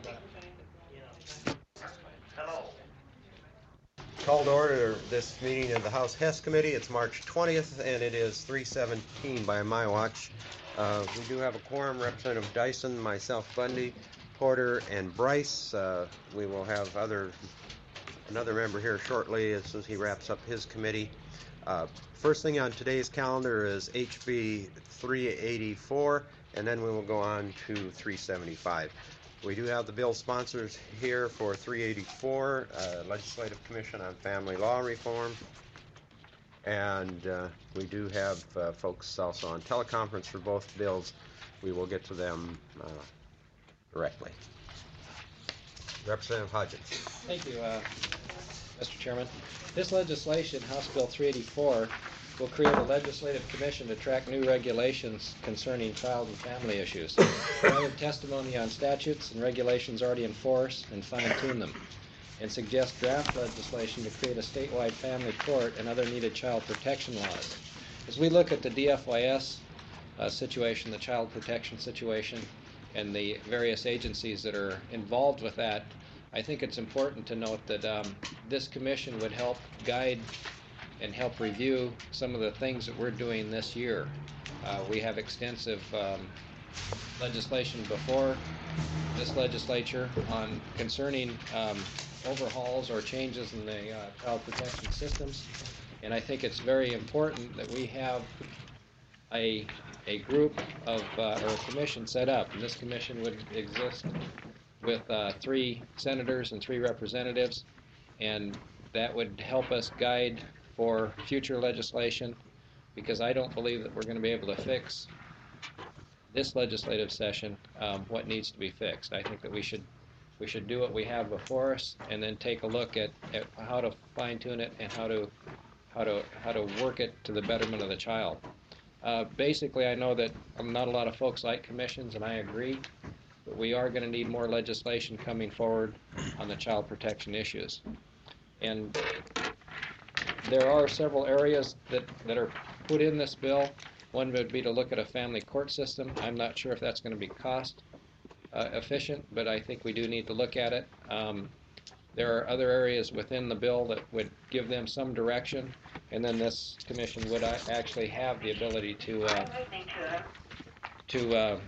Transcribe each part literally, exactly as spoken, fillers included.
Hello. Call to order this meeting of the House Hess Committee. It's March twentieth, and it is three seventeen by my watch. Uh, we do have a quorum: Representative Dyson, myself, Bundy, Porter, and Bryce. Uh, we will have other another member here shortly as soon as he wraps up his committee. Uh, first thing on today's calendar is H B three eighty-four, and then we will go on to three seventy-five. We do have the bill sponsors here for three eighty-four, uh, Legislative Commission on Family Law Reform, and uh, we do have uh, folks also on teleconference for both bills. We will get to them uh, directly. Representative Hodgins. Thank you, uh, Mister Chairman. This legislation, House Bill three eighty-four, will create a legislative commission to track new regulations concerning child and family issues, gather testimony on statutes and regulations already in force and fine-tune them, and suggest draft legislation to create a statewide family court and other needed child protection laws. As we look at the D F Y S uh, situation, the child protection situation, and the various agencies that are involved with that, I think it's important to note that um, this commission would help guide and help review some of the things that we're doing this year. Uh, we have extensive um, legislation before this legislature on concerning um, overhauls or changes in the uh, child protection systems, and I think it's very important that we have a a group of uh, or a commission set up, and this commission would exist with uh, three senators and three representatives, and that would help us guide for future legislation, because I don't believe that we're going to be able to fix this legislative session um, what needs to be fixed. I think that we should we should do what we have before us and then take a look at, at how to fine-tune it and how to how to how to work it to the betterment of the child. Uh, basically, I know that not a lot of folks like commissions, and I agree, but we are going to need more legislation coming forward on the child protection issues. And there are several areas that, that are put in this bill. One would be to look at a family court system. I'm not sure if that's going to be cost uh, efficient, but I think we do need to look at it. Um, there are other areas within the bill that would give them some direction, and then this commission would actually have the ability to uh, to uh,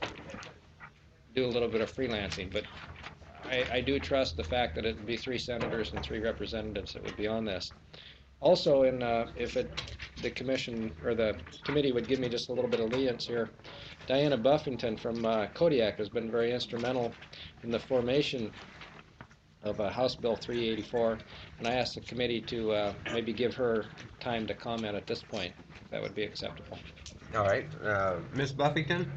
do a little bit of freelancing. But I, I do trust the fact that it would be three senators and three representatives that would be on this. Also, in uh, if it, the commission or the committee would give me just a little bit of lenience here, Diana Buffington from uh, Kodiak has been very instrumental in the formation of uh, House Bill three eighty-four, and I asked the committee to uh, maybe give her time to comment at this point, if that would be acceptable. All right. Uh, Miz Buffington?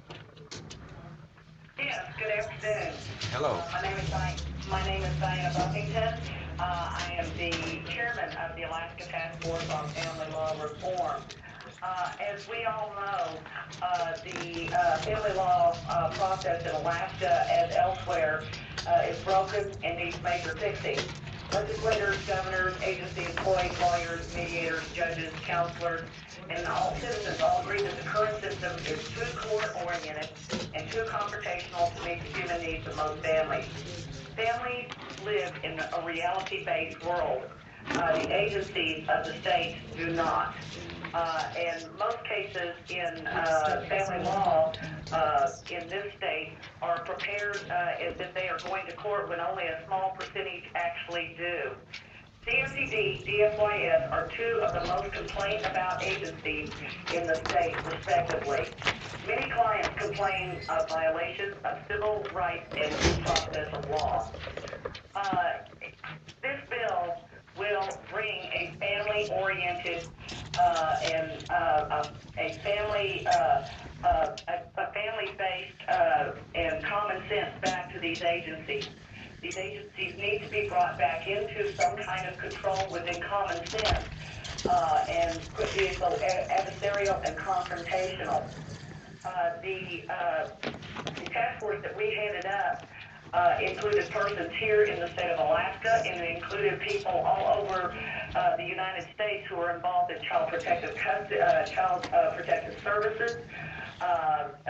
Yes, good afternoon. Hello. Uh, my name is Diana, my name is Diana Buffington. Uh, I am the chairman of the Alaska Task Force on Family Law Reform. Uh, as we all know, uh, the uh, family law uh, process in Alaska, as elsewhere, uh, is broken and needs major fixing. Legislators, governors, agency employees, lawyers, mediators, judges, counselors, and all citizens all agree that the current system is too court-oriented and too confrontational to meet the human needs of most families. Families live in a reality-based world. Uh, the agencies of the states do not. Uh, and most cases in uh, family law uh, in this state are prepared uh, as if they are going to court when only a small percentage actually do. C M C D, D F Y S are two of the most complained about agencies in the state, respectively. Many clients complain of violations of civil rights and due process of law. Uh, this bill will bring a family-oriented uh, and uh, a, a family, uh, uh, a, a family-based uh, and common sense back to these agencies. These agencies need to be brought back into some kind of control within common sense uh, and quit being so adversarial and confrontational. Uh, the, uh, the task force that we headed up uh, included persons here in the state of Alaska, and it included people all over uh, the United States who are involved in child protective custody, uh, child uh, protective services, uh, uh,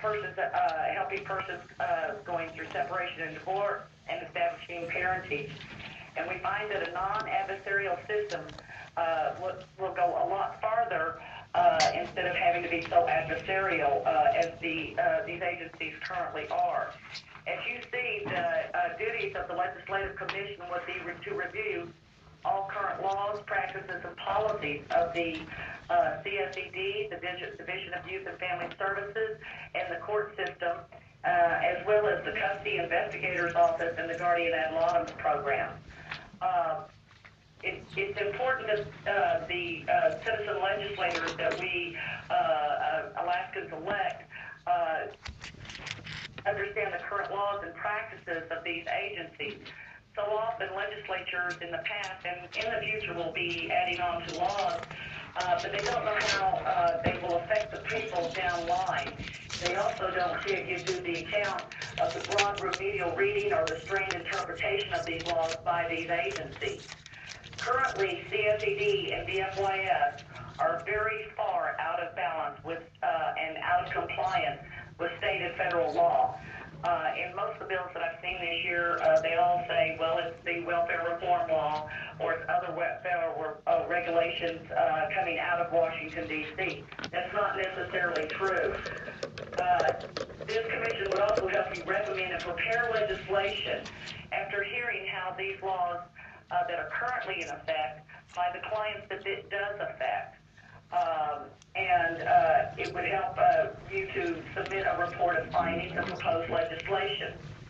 persons, uh, helping persons uh, going through separation and divorce, and establishing parentage. And we find that a non-adversarial system uh, will, will go a lot farther uh, instead of having to be so adversarial uh, as the uh, these agencies currently are. As you see, the uh, duties of the Legislative Commission would be re- to review all current laws, practices, and policies of the uh, C S E D, the Division of Youth and Family Services, and the court system, uh, as well as the Custody Investigator's Office and the Guardian Ad Litem program. Uh, it, it's important that uh, the uh, citizen legislators that we, uh, uh, Alaskans elect, uh, understand the current laws and practices of these agencies. So often legislatures in the past and in the future will be adding on to laws, uh, but they don't know how uh, they will affect the people down line. They also don't give due the account of the broad remedial reading or the strained interpretation of these laws by these agencies. Currently, C S E D and D F Y S are very far out of balance with uh, and out of compliance with state and federal law. Uh, in most of the bills that I've seen this year, uh, they all say, well, it's the welfare reform law or it's other federal uh, regulations uh, coming out of Washington, D C That's not necessarily true. Uh, this commission would also help you recommend and prepare legislation after hearing how these laws uh, that are currently in effect by the clients that it does affect. Um, and uh, it would help uh, you to submit a report of findings and proposed legislation.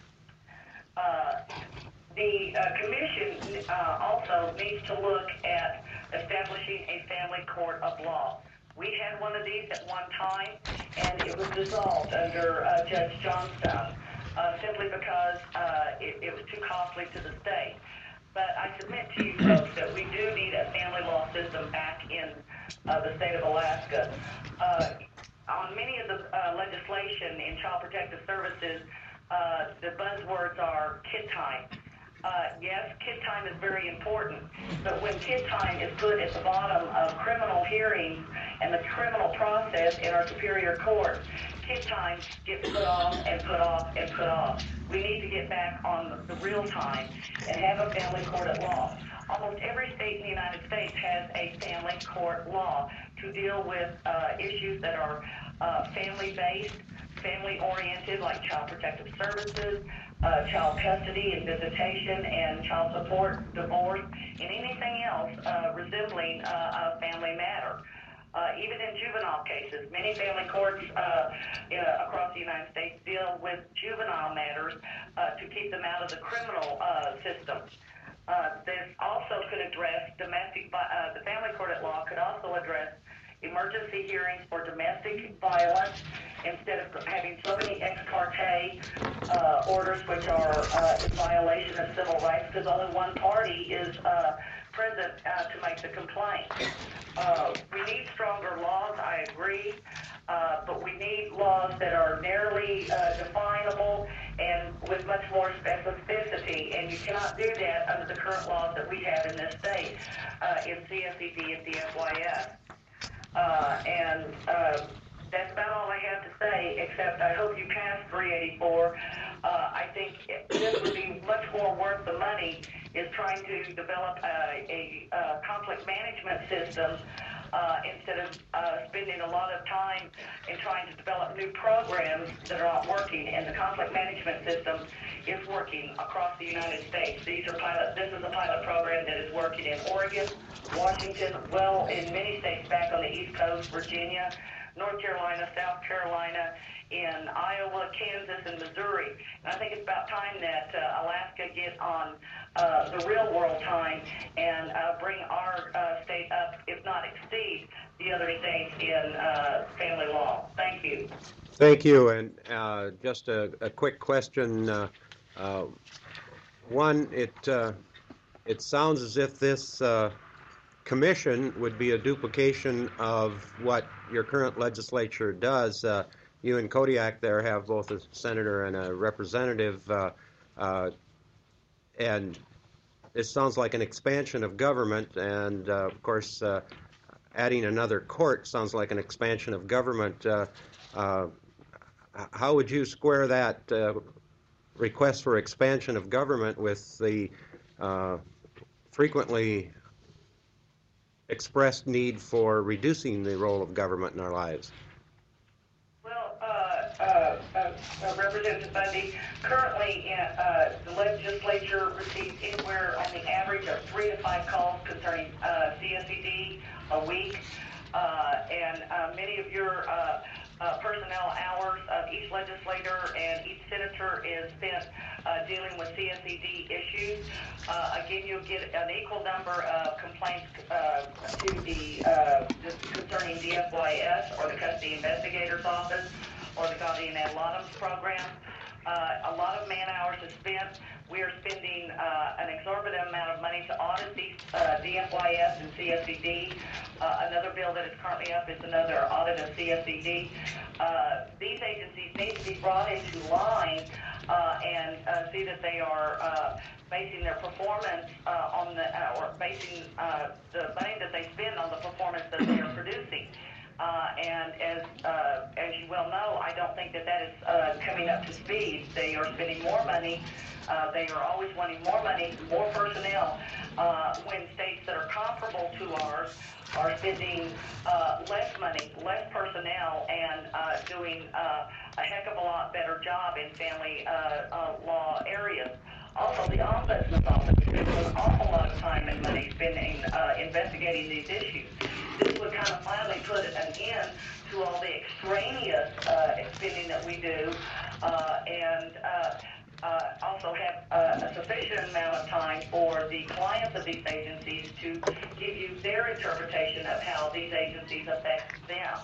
Uh, the uh, commission uh, also needs to look at establishing a family court of law. We had one of these at one time, and it was dissolved under uh, Judge Johnstone, uh, simply because uh, it, it was too costly to the state. But I submit to you folks that we do need a family law system back in uh, the state of Alaska. Uh, on many of the uh, legislation in Child Protective Services, uh, the buzzwords are kid time. Uh, yes, kid time is very important, but when kid time is put at the bottom of criminal hearings and the criminal process in our superior court, kid time gets put off and put off and put off. We need to get back on the real time and have a family court at law. Almost every state in the United States has a family court law to deal with uh, issues that are uh, family-based, family-oriented, like child protective services, uh, child custody and visitation, and child support, divorce, and anything else uh, resembling uh, a family matter. Uh, even in juvenile cases, many family courts uh, uh, across the United States deal with juvenile matters uh, to keep them out of the criminal uh, system. Uh, this also could address domestic, uh, the family court at law could also address emergency hearings for domestic violence instead of having so many ex parte uh, orders which are uh, in violation of civil rights because only one party is uh, present uh, to make the complaint. Uh, we need stronger laws, I agree, uh, but we need laws that are narrowly uh, definable and with much more specificity, and you cannot do that under the current laws that we have in this state uh, in C S E D and D F Y S. Uh, and uh, that's about all I have to say, except I hope you pass three eighty-four. Uh, I think this would be much more worth the money is trying to develop a, a, a conflict management system uh, instead of uh, spending a lot of time in trying to develop new programs that are not working. And the conflict management system is working across the United States. These are pilot. This is a pilot program that is working in Oregon, Washington, well, in many states back on the East Coast, Virginia, North Carolina, South Carolina, in Iowa, Kansas, and Missouri. And I think it's about time that uh, Alaska get on uh, the real world time and uh, bring our uh, state up, if not exceed, the other states in uh, family law. Thank you. Thank you. And uh, just a, a quick question. Uh, uh, one, it uh, it sounds as if this uh, commission would be a duplication of what your current legislature does. Uh, you and Kodiak there have both a senator and a representative, uh, uh, and it sounds like an expansion of government, and uh, of course uh, adding another court sounds like an expansion of government. Uh, uh, h- how would you square that uh, request for expansion of government with the uh, frequently expressed need for reducing the role of government in our lives? Well, uh, uh, uh, uh, Representative Bundy, currently uh, uh, the legislature receives anywhere on the average of three to five calls concerning uh, C S E D a week, uh, and uh, many of your uh, uh, personnel hours of each legislator and each senator is spent uh, dealing with C S E D issues. Uh, again, you'll get an equal number of complaints uh, to the uh, concerning D F Y S or the Custody Investigator's Office or the Guardian Ad Litem program. Uh, a lot of man hours is spent. We are spending uh, an exorbitant amount of money to audit these uh, D F Y S and C S E D. Uh, another bill that is currently up is another audit of C S E D. Uh, these agencies need to be brought into line uh, and uh, see that they are uh, basing their performance uh, on the, uh, or basing uh, the money that they spend on the performance that they are producing. Uh, and as uh, as you well know, I don't think that that is uh, coming up to speed. They are spending more money. Uh, they are always wanting more money, more personnel, uh, when states that are comparable to ours are spending uh, less money, less personnel, and uh, doing uh, a heck of a lot better job in family uh, uh, law areas. Also, the Ombudsman's Office spends an awful lot of time and money spending uh, investigating these issues. This would kind of finally put an end to all the extraneous uh, spending that we do, uh, and uh, uh, also have uh, a sufficient amount of time for the clients of these agencies to give you their interpretation of how these agencies affect them.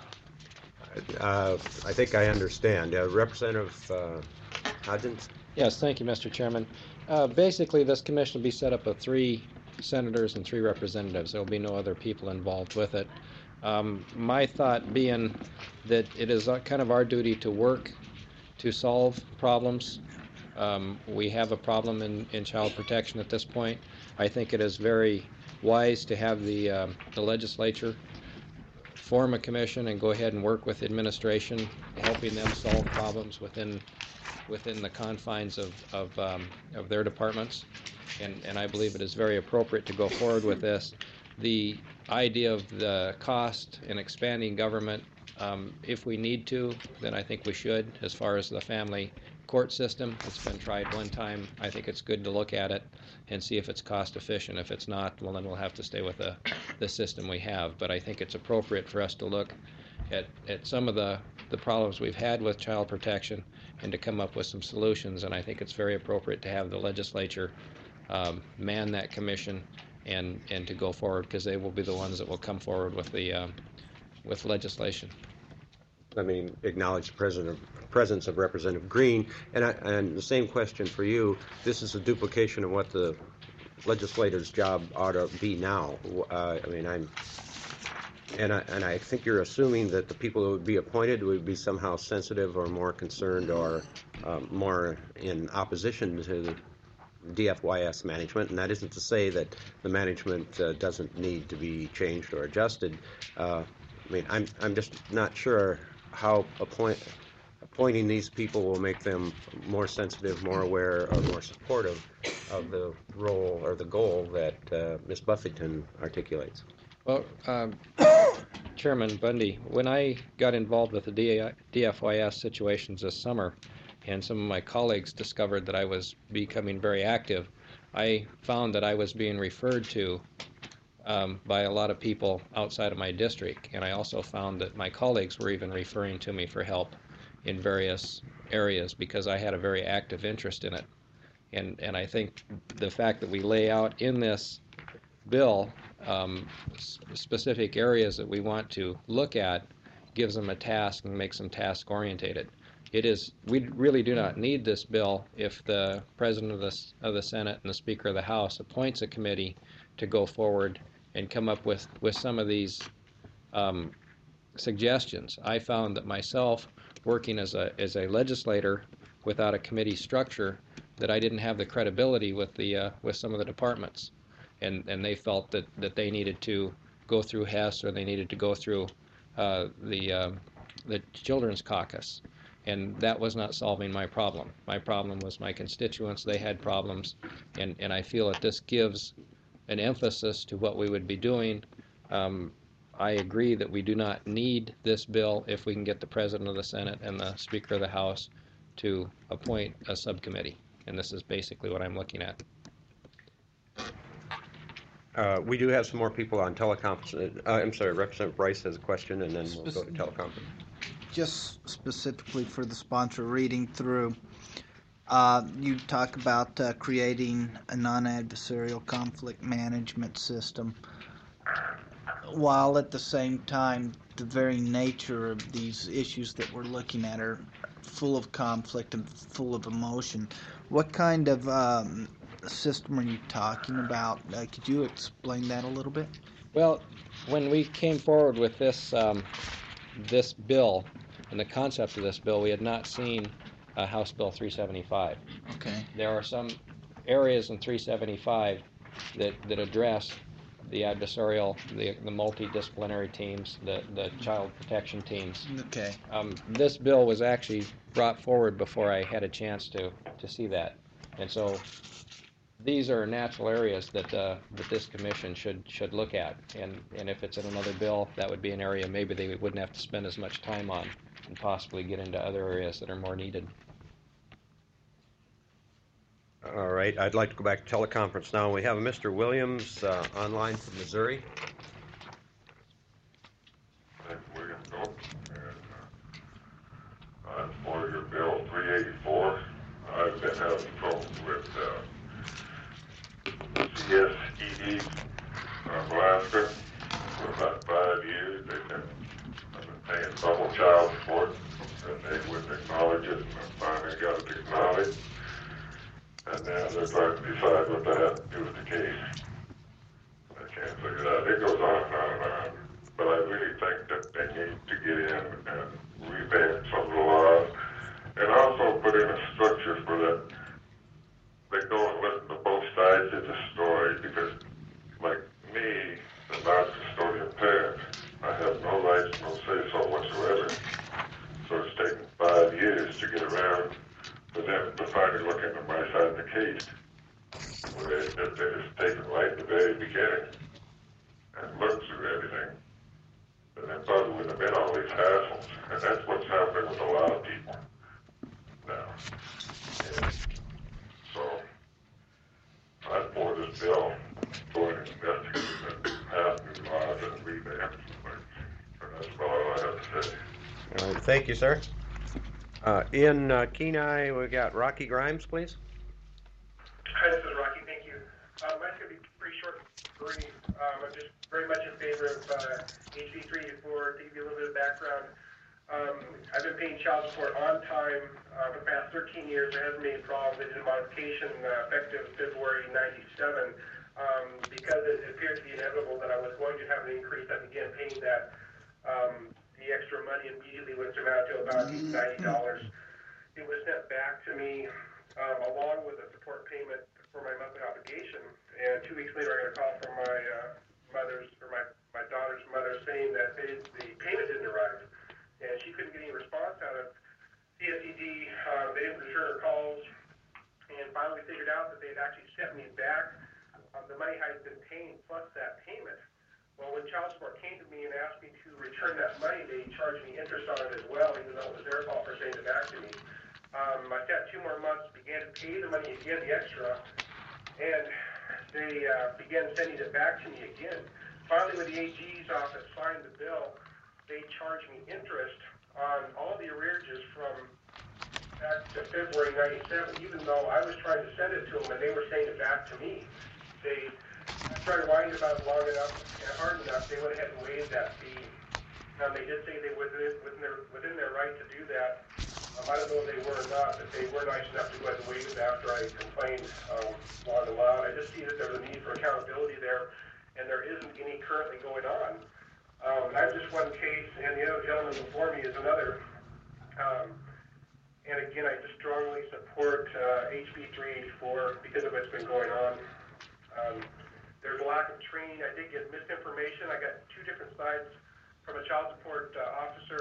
Uh, I think I understand. Uh, Representative uh, Hodgins? Yes, thank you, Mister Chairman. Uh, basically, this commission will be set up of three senators and three representatives. There will be no other people involved with it. Um, my thought being that it is uh, kind of our duty to work to solve problems. Um, we have a problem in, in child protection at this point. I think it is very wise to have the, um, the legislature form a commission and go ahead and work with administration, helping them solve problems within within the confines of, of, um, of their departments. And, and I believe it is very appropriate to go forward with this. The idea of the cost in expanding government, um, if we need to, then I think we should. As far as the family court system, it's been tried one time. I think it's good to look at it and see if it's cost efficient. If it's not, well, then we'll have to stay with the, the system we have. But I think it's appropriate for us to look at, at some of the, the problems we've had with child protection and to come up with some solutions. And I think it's very appropriate to have the legislature um, man that commission and, and to go forward, because they will be the ones that will come forward with the um, with legislation. Let me acknowledge the president, presence of Representative Green, and, I, and the same question for you. This is a duplication of what the legislator's job ought to be now. Uh, I mean, I'm, and I, and I think you're assuming that the people who would be appointed would be somehow sensitive or more concerned or um, more in opposition to the D F Y S management, and that isn't to say that the management uh, doesn't need to be changed or adjusted. Uh, I mean, I'm I'm just not sure how appoint, appointing these people will make them more sensitive, more aware, or more supportive of the role or the goal that uh, Miz Buffington articulates. Well, um, Chairman Bundy, when I got involved with the D F Y S situations this summer, and some of my colleagues discovered that I was becoming very active, I found that I was being referred to um, by a lot of people outside of my district, and I also found that my colleagues were even referring to me for help in various areas because I had a very active interest in it. And, and I think the fact that we lay out in this bill um, specific areas that we want to look at gives them a task and makes them task orientated. It is, we really do not need this bill if the President of the, of the Senate and the Speaker of the House appoints a committee to go forward and come up with, with some of these um, suggestions. I found that myself, working as a, as a legislator without a committee structure, that I didn't have the credibility with, the, uh, with some of the departments. And, and they felt that, that they needed to go through Hess or they needed to go through uh, the, uh, the Children's Caucus. and that was not solving my problem. My problem was my constituents. They had problems, and, and I feel that this gives an emphasis to what we would be doing. Um, I agree that we do not need this bill if we can get the President of the Senate and the Speaker of the House to appoint a subcommittee, and this is basically what I'm looking at. Uh, we do have some more people on teleconference. Uh, I'm sorry, Representative Bryce has a question, and then we'll go to teleconference. Just specifically for the sponsor, reading through, uh, you talk about uh, creating a non-adversarial conflict management system, while at the same time the very nature of these issues that we're looking at are full of conflict and full of emotion. What kind of um, system are you talking about? Uh, could you explain that a little bit? Well, when we came forward with this um, this bill and the concept of this bill, we had not seen uh, House Bill three seventy-five. Okay. There are some areas in three seventy-five that, that address the adversarial, the, the multidisciplinary teams, the, the child protection teams. Okay. Um, this bill was actually brought forward before I had a chance to, to see that. And so these are natural areas that, uh, that this commission should, should look at. And, and if it's in another bill, that would be an area maybe they wouldn't have to spend as much time on and possibly get into other areas that are more needed. All right, I'd like to go back to teleconference now. We have a Mister Williams uh, online from Missouri. Thank William Gold, and uh, I'm for your bill three eighty-four. I've been having trouble with uh, C S E D of Alaska for about five years. They've been, I've been paying double child support, and they wouldn't acknowledge it, and I finally got it acknowledged. And now they're trying to decide what they have to do with the case. I can't figure it out. It goes on and on and on. But I really think that they need to get in and revamp some of the laws and also put in a structure for that. They go and listen to both sides of the story because, like me, the non-custodial parent, I have no rights, no say-so whatsoever. So it's taken five years to get around for them to finally look into my side of the case. Where they, they, they just take it right at the very beginning and look through everything. And then probably wouldn't have been all these hassles. And that's what's happening with a lot of people now. And so I for this bill, going and investigating and pass new laws and revamp some things. And that's about all I have to say. All right, thank you, sir. Uh, in uh, Kenai, we got Rocky Grimes, please. Hi, this is Rocky. Thank you. Um, mine's going to be pretty short and brief. Um, I'm just very much in favor of uh, H B three eighty-four. To give you a little bit of background, um, I've been paying child support on time uh, for the past thirteen years. There hasn't been any problems. They did a modification uh, effective February ninety-seven. Um, because it appeared to be inevitable that I was going to have an increase, I began paying that um, the extra money immediately, which amounted to about ninety dollars. It was sent back to me um, along with a support payment for my monthly obligation. And two weeks later, I got a call from my uh, mother's or my, my daughter's mother saying that they, the payment didn't arrive, and she couldn't get any response out of C S E D. Um, they didn't return her calls, and finally figured out that they had actually sent me back um, the money I had been paying plus that payment. Well, when child support came to me and asked me to return that money, they charged me interest on it as well, even though it was their fault for sending it back to me. Um, I sat two more months, began to pay the money again, the extra, and they uh, began sending it back to me again. Finally, when the A G's office signed the bill, they charged me interest on all the arrearages from back to February ninety-seven, even though I was trying to send it to them and they were sending it back to me. They tried whining about it long enough and hard enough, they went ahead and waived that fee. Um, they did say they were within, within, their, within their right to do that. Um, I don't know if they were or not, but they were nice enough to go ahead and waive it after I complained um, long and loud. I just see that there's a need for accountability there, and there isn't any currently going on. Um, that's just one case, and the other gentleman before me is another. Um, and again, I just strongly support uh, H B three eighty-four because of what's been going on. Um, there's a lack of training. I did get misinformation. I got two different sides from a child support uh, officer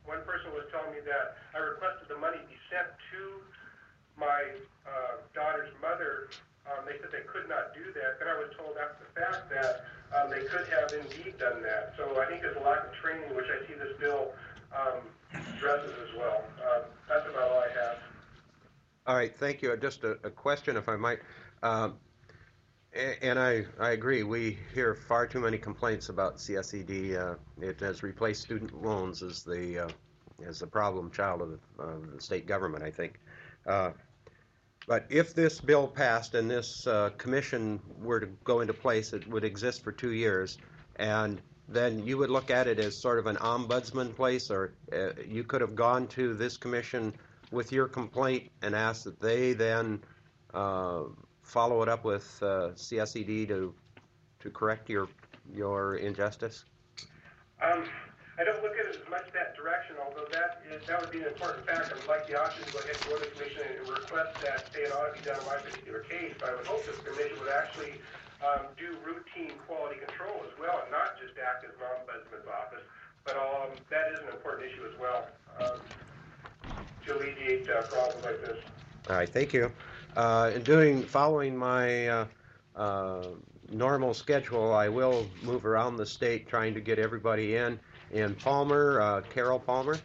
one person was telling me that I requested the money be sent to my uh, daughter's mother. Um, they said they could not do that. Then I was told after the fact that um, they could have indeed done that. So I think there's a lack of training, which I see this bill um, addresses as well. Um, that's about all I have. All right, thank you. Just a, a question, if I might. Um, a- and I, I agree. We hear far too many complaints about C S E D. Uh, it has replaced student loans as the uh, as the problem child of the, of the state government, I think. Uh, But if this bill passed and this uh, commission were to go into place, it would exist for two years, and then you would look at it as sort of an ombudsman place, or uh, you could have gone to this commission with your complaint and asked that they then uh, follow it up with uh, C S E D to to correct your your injustice. Um, I don't look at it as much that direction, although that is, that would be an important factor. I would like the option to go ahead and go to the commission and request that, say, an audit be done on my particular case, but I would hope that the commission would actually um, do routine quality control as well, and not just act as an ombudsman's office. But um, that is an important issue as well um, to alleviate uh, problems like this. All right, thank you. Uh, in doing, following my uh, uh, normal schedule, I will move around the state trying to get everybody in. In Palmer, uh, Carol Palmer.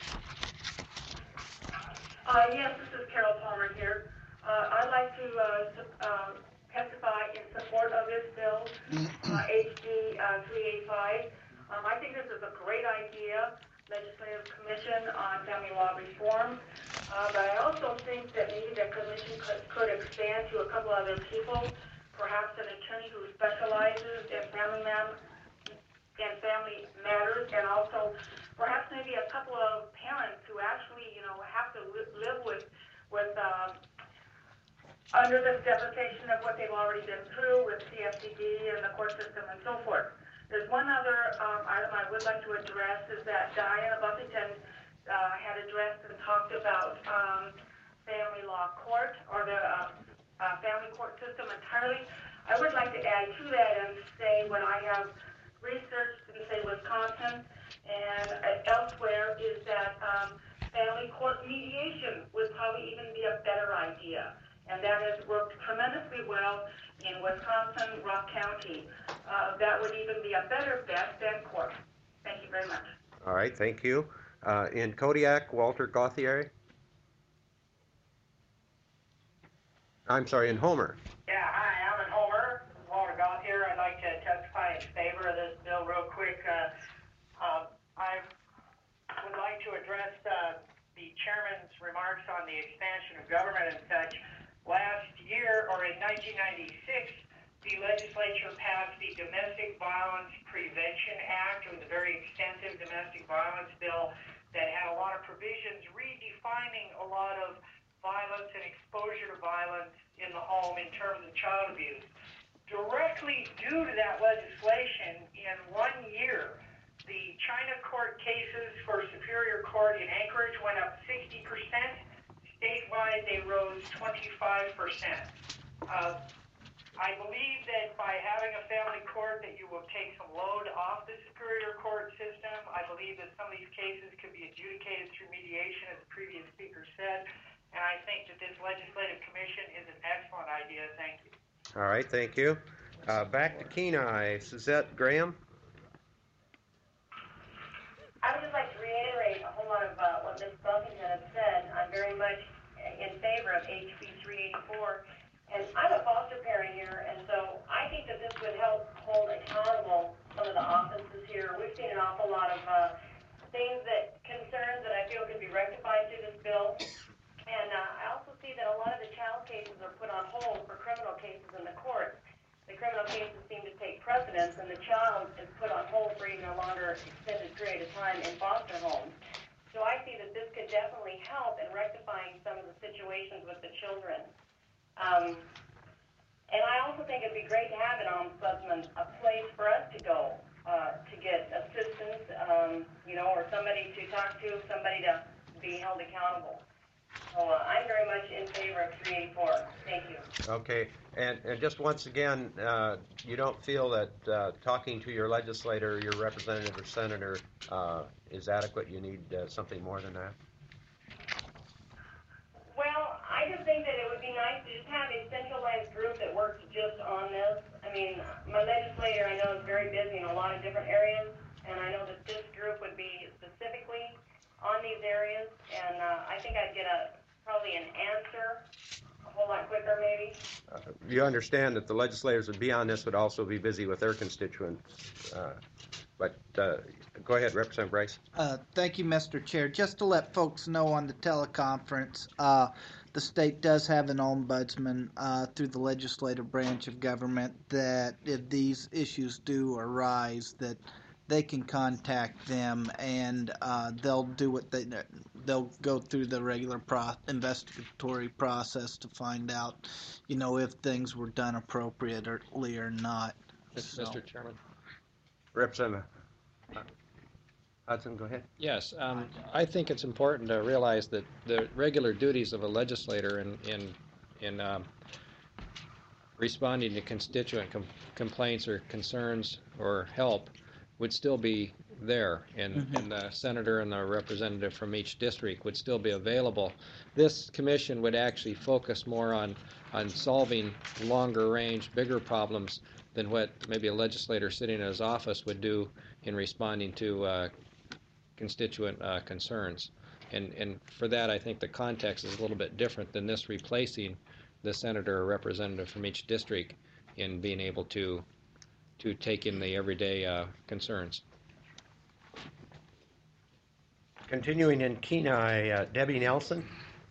Uh, yes, this is Carol Palmer here. Uh, I'd like to uh, su- uh, testify in support of this bill, uh, H D uh, three eighty-five. Um, I think this is a great idea, Legislative Commission on Family Law Reform. Uh, but I also think that maybe the commission could, could expand to a couple other people, perhaps an attorney who specializes in family matters. in family matters, and also perhaps maybe a couple of parents who actually, you know, have to li- live with, with um, under the devastation of what they've already been through with C S E D and the court system and so forth. There's one other um, item I would like to address is that Diana Buffington uh, had addressed and talked about um, family law court or the uh, uh, family court system entirely. I would like to add to that and say what I have researched in, say, Wisconsin and uh, elsewhere is that um, family court mediation would probably even be a better idea. And that has worked tremendously well in Wisconsin, Rock County. Uh, that would even be a better bet than court. Thank you very much. All right, thank you. Uh, in Kodiak, Walter Gauthier. I'm sorry, in Homer. Yeah, hi, I'm in Homer. Walter Gauthier. I'd like to testify in favor of this bill real quick. Uh, uh, I would like to address uh, the chairman's remarks on the expansion of government and such. Last year, or in nineteen ninety-six, the legislature passed the Domestic Violence Prevention Act. It was a very extensive domestic violence bill that had a lot of provisions redefining a lot of violence and exposure to violence in the home in terms of child abuse. Directly due to that legislation, in one year, the China court cases for Superior Court in Anchorage went up sixty percent. Statewide, they rose twenty-five percent. Uh, I believe that by having a family court that you will take some load off the Superior Court system. I believe that some of these cases could be adjudicated through mediation, as the previous speaker said. And I think that this legislative commission is an excellent idea. Thank you. All right, thank you. Uh, back to Kenai, Suzette Graham. I would just like to reiterate a whole lot of uh, what Miz Buffington has said. I'm very much in favor of H B three eighty-four, and I'm a foster parent here, and so I think that this would help hold accountable some of the offices here. We've seen an awful lot of uh, things that, concerns that I feel could be rectified through this bill. And uh, I also see that a lot of the child cases are put on hold for criminal cases in the courts. The criminal cases seem to take precedence, and the child is put on hold for even a longer extended period of time in foster homes. So I see that this could definitely help in rectifying some of the situations with the children. Um, and I also think it'd be great to have an ombudsman, a place for us to go uh, to get assistance, um, you know, or somebody to talk to, somebody to be held accountable. So uh, I'm very much in favor of three eighty-four. Thank you. Okay, and, and just once again, uh, you don't feel that uh, talking to your legislator, your representative or senator uh, is adequate? You need uh, something more than that? Well, I just think that it would be nice to just have a centralized group that works just on this. I mean, my legislator, I know, is very busy in a lot of different areas, and I know that this group would be specifically on these areas, and uh, I think I'd get a probably an answer a whole lot quicker, maybe. Uh, you understand that the legislators would be on this, would also be busy with their constituents. Uh, but uh, go ahead, Representative Bryce. Uh, thank you, Mister Chair. Just to let folks know on the teleconference, uh, the state does have an ombudsman uh, through the legislative branch of government that if these issues do arise, that they can contact them and uh, they'll do what they they'll go through the regular pro- investigatory process to find out, you know, if things were done appropriately or not. So. Mister Chairman. Representative Hudson, go ahead. Yes, um, I think it's important to realize that the regular duties of a legislator in in in um, responding to constituent com- complaints or concerns or help would still be there, and, mm-hmm. and the senator and the representative from each district would still be available. This commission would actually focus more on on solving longer range, bigger problems than what maybe a legislator sitting in his office would do in responding to uh, constituent uh, concerns. And, and for that, I think the context is a little bit different than this replacing the senator or representative from each district in being able to to take in the everyday uh, concerns. Continuing in Kenai, uh, Debbie Nelson.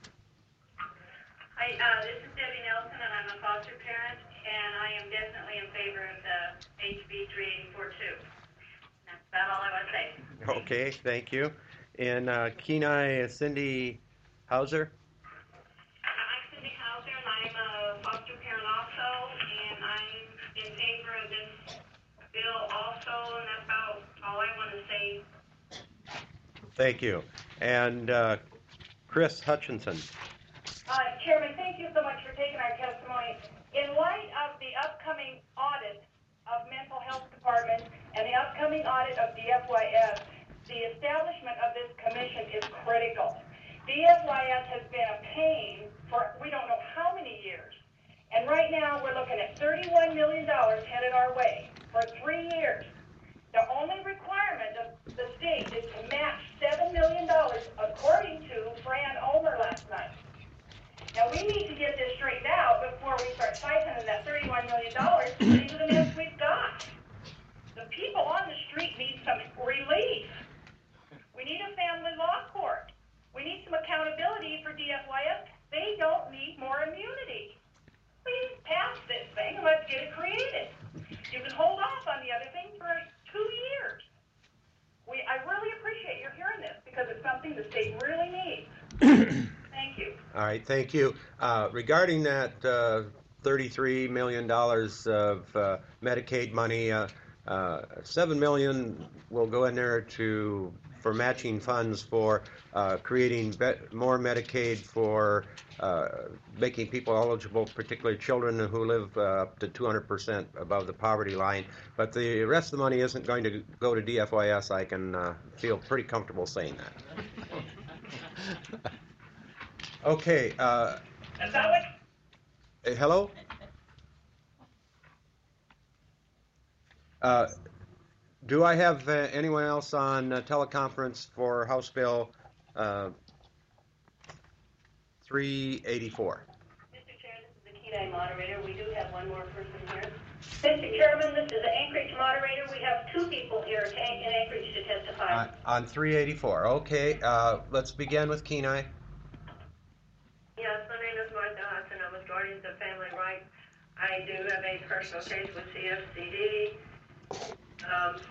Hi, uh, this is Debbie Nelson, and I'm a foster parent, and I am definitely in favor of the H B three eighty-four too. That's about all I want to say. Okay, thank you. In uh, Kenai, Cindy Hauser. I'm Cindy Hauser, and I'm a foster parent also, and I'm in favor of this bill also, and that's about all I want to say. Thank you. And uh, Chris Hutchinson. Uh, Chairman, thank you so much for taking our testimony. In light of the upcoming audit of mental health departments and the upcoming audit of D F Y S, the establishment of this commission is critical. D F Y S has been a pain for we don't know how many years. And right now we're looking at thirty-one million dollars headed our way for three years. The only requirement of the state is to match seven million dollars, according to Fran Omer last night. Now, we need to get this straightened out before we start siphoning that thirty-one million dollars into the mess we've got. The people on the street need some relief. We need a family law court. We need some accountability for D F Y S. They don't need more immunity. Please pass this thing and let's get it created. You can hold off on the other thing for two years. We, I really appreciate your hearing this because it's something the state really needs. Thank you. All right, thank you. Uh, regarding that uh, thirty-three million dollars of uh, Medicaid money, uh, uh, seven million dollars will go in there to for matching funds for uh, creating be- more Medicaid for uh, making people eligible, particularly children who live uh, up to two hundred percent above the poverty line. But the rest of the money isn't going to go to D F Y S. I can uh, feel pretty comfortable saying that. Okay. Uh, Is that what? uh, hello? Uh, do I have uh, anyone else on uh, teleconference for House Bill uh, three eighty-four? Mister Chair, this is the Kenai moderator. We do have one more person here. Mister Chairman, this is the Anchorage moderator. We have two people here in Anchorage to testify. Uh, on three eighty-four. Okay. Uh, let's begin with Kenai. Yes, my name is Martha Hudson. I'm with Guardians of Family Rights. I do have a personal case with C F C D, um,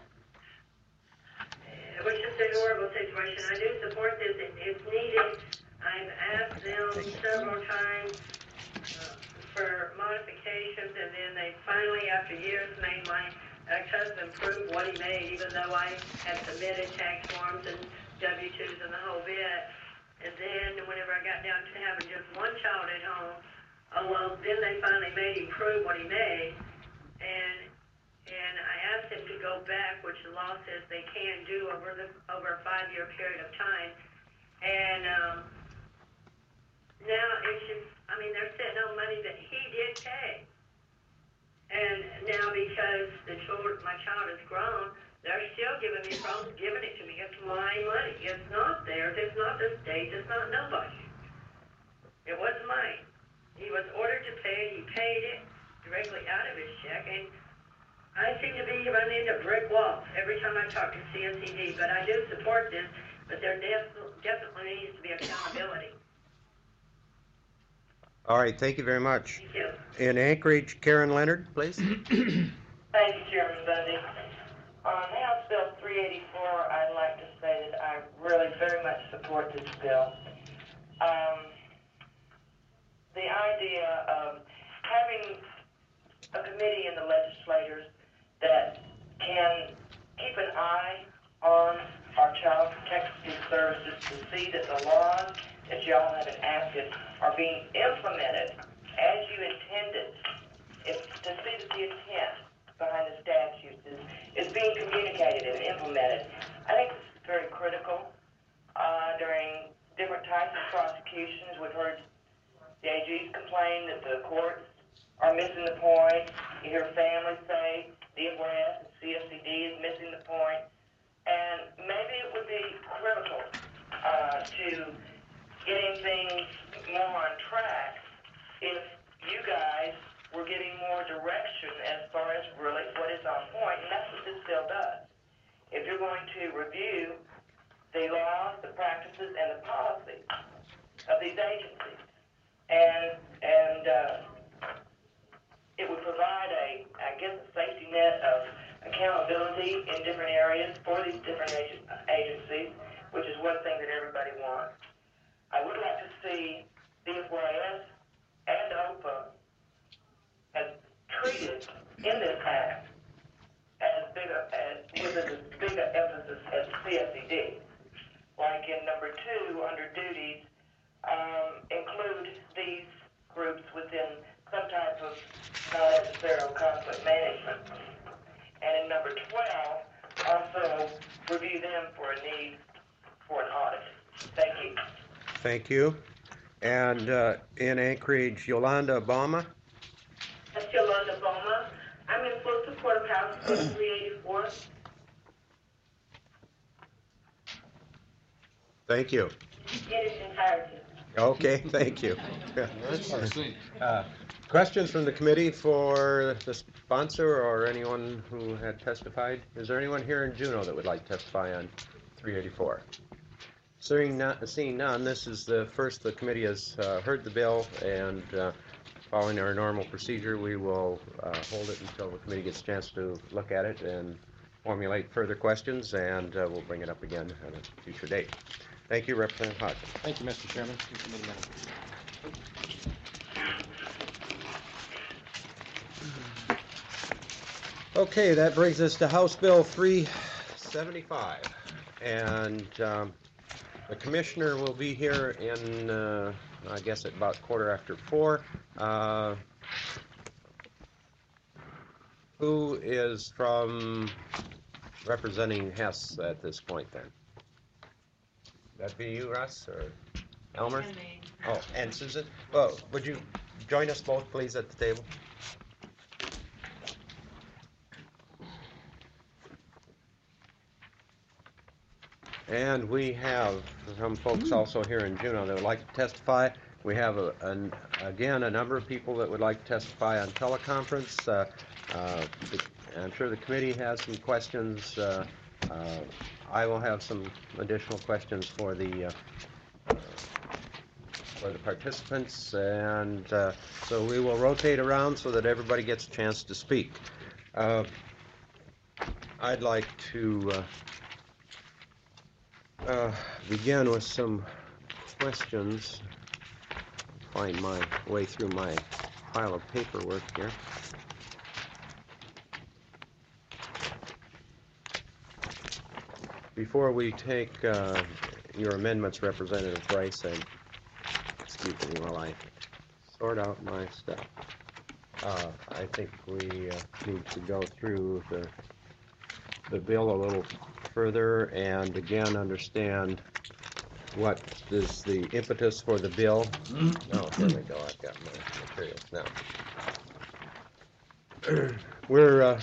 which is a horrible situation. I do support this. It, it's needed. I've asked them several times uh, for modifications, and then they finally, after years, made my ex-husband prove what he made, even though I had submitted tax forms and W two's and the whole bit. And then whenever I got down to having just one child at home, oh, well, then then they finally made him prove what he made, and and I asked him to go back, which the law says they can do over the over a five-year period of time, and um, now it's just, I mean, they're sitting on money that he did pay, and now because the child, my child is grown, they're still giving me problems, giving it to me. It's my money. It's not theirs. It's not the state's. It's not nobody. It wasn't mine. He was ordered to pay it. He paid it directly out of his check, and I seem to be running into brick walls every time I talk to C S C D. But I do support this, but there def- definitely needs to be accountability. All right, thank you very much. Thank you. In Anchorage, Karen Leonard, please. Thank you, Chairman Bundy. On House Bill three eighty-four, I'd like to say that I really very much support this bill. Um, the idea of having a committee in the legislators that can keep an eye on our child protective services to see that the laws that y'all have enacted are being implemented as you intended. If, to see that the intent behind the statutes is, is being communicated and implemented. I think this is very critical. Uh, during different types of prosecutions, we've heard the A Gs complain that the courts are missing the point. You hear families say D F S and C S C D is missing the point. And maybe it would be critical uh, to getting things more on track if you guys we're getting more direction as far as really what is on point, and that's what this bill does. If you're going to review the laws, the practices, and the policies of these agencies, and and uh, it would provide a, I guess, a safety net of accountability in different areas for these different ag- agencies, which is one thing that everybody wants. I would like to see D F Y S and O P A as treated in this act as big a, as with as big an emphasis as C S C D. Like in number two, under duties, um, include these groups within some type of non-adversarial conflict management. And in number twelve, also review them for a need for an audit. Thank you. Thank you. And uh, in Anchorage, Yolanda Obama. That's Yolanda Boma. I'm in full support of House Bill three eighty-four. Thank you. In its entirety. Okay, thank you. uh, questions from the committee for the sponsor or anyone who had testified? Is there anyone here in Juneau that would like to testify on three eighty-four? Seeing none, seeing none, this is the first the committee has uh, heard the bill, and uh, following our normal procedure, we will uh, hold it until the committee gets a chance to look at it and formulate further questions, and uh, we'll bring it up again at a future date. Thank you, Representative Hodgson. Thank you, Mister Chairman. Okay, that brings us to House Bill three seventy-five, and um, the commissioner will be here in, uh, I guess, at about quarter after four. Uh, who is from representing Hess at this point, then? That be you, Russ, or Elmer? And me. Oh, and Susan? Well, would you join us both, please, at the table? And we have some folks also here in Juneau that would like to testify. We have, a, an, again, a number of people that would like to testify on teleconference. Uh, uh, the, I'm sure the committee has some questions. Uh, uh, I will have some additional questions for the uh, for the participants, and uh, so we will rotate around so that everybody gets a chance to speak. Uh, I'd like to uh, Uh, begin with some questions. Find my way through my pile of paperwork here. Before we take uh, your amendments, Representative Bryce, and excuse me while I sort out my stuff. Uh, I think we uh, need to go through the the bill a little further and again understand what is the impetus for the bill. Oh, here we go. I've got my materials now. We're uh,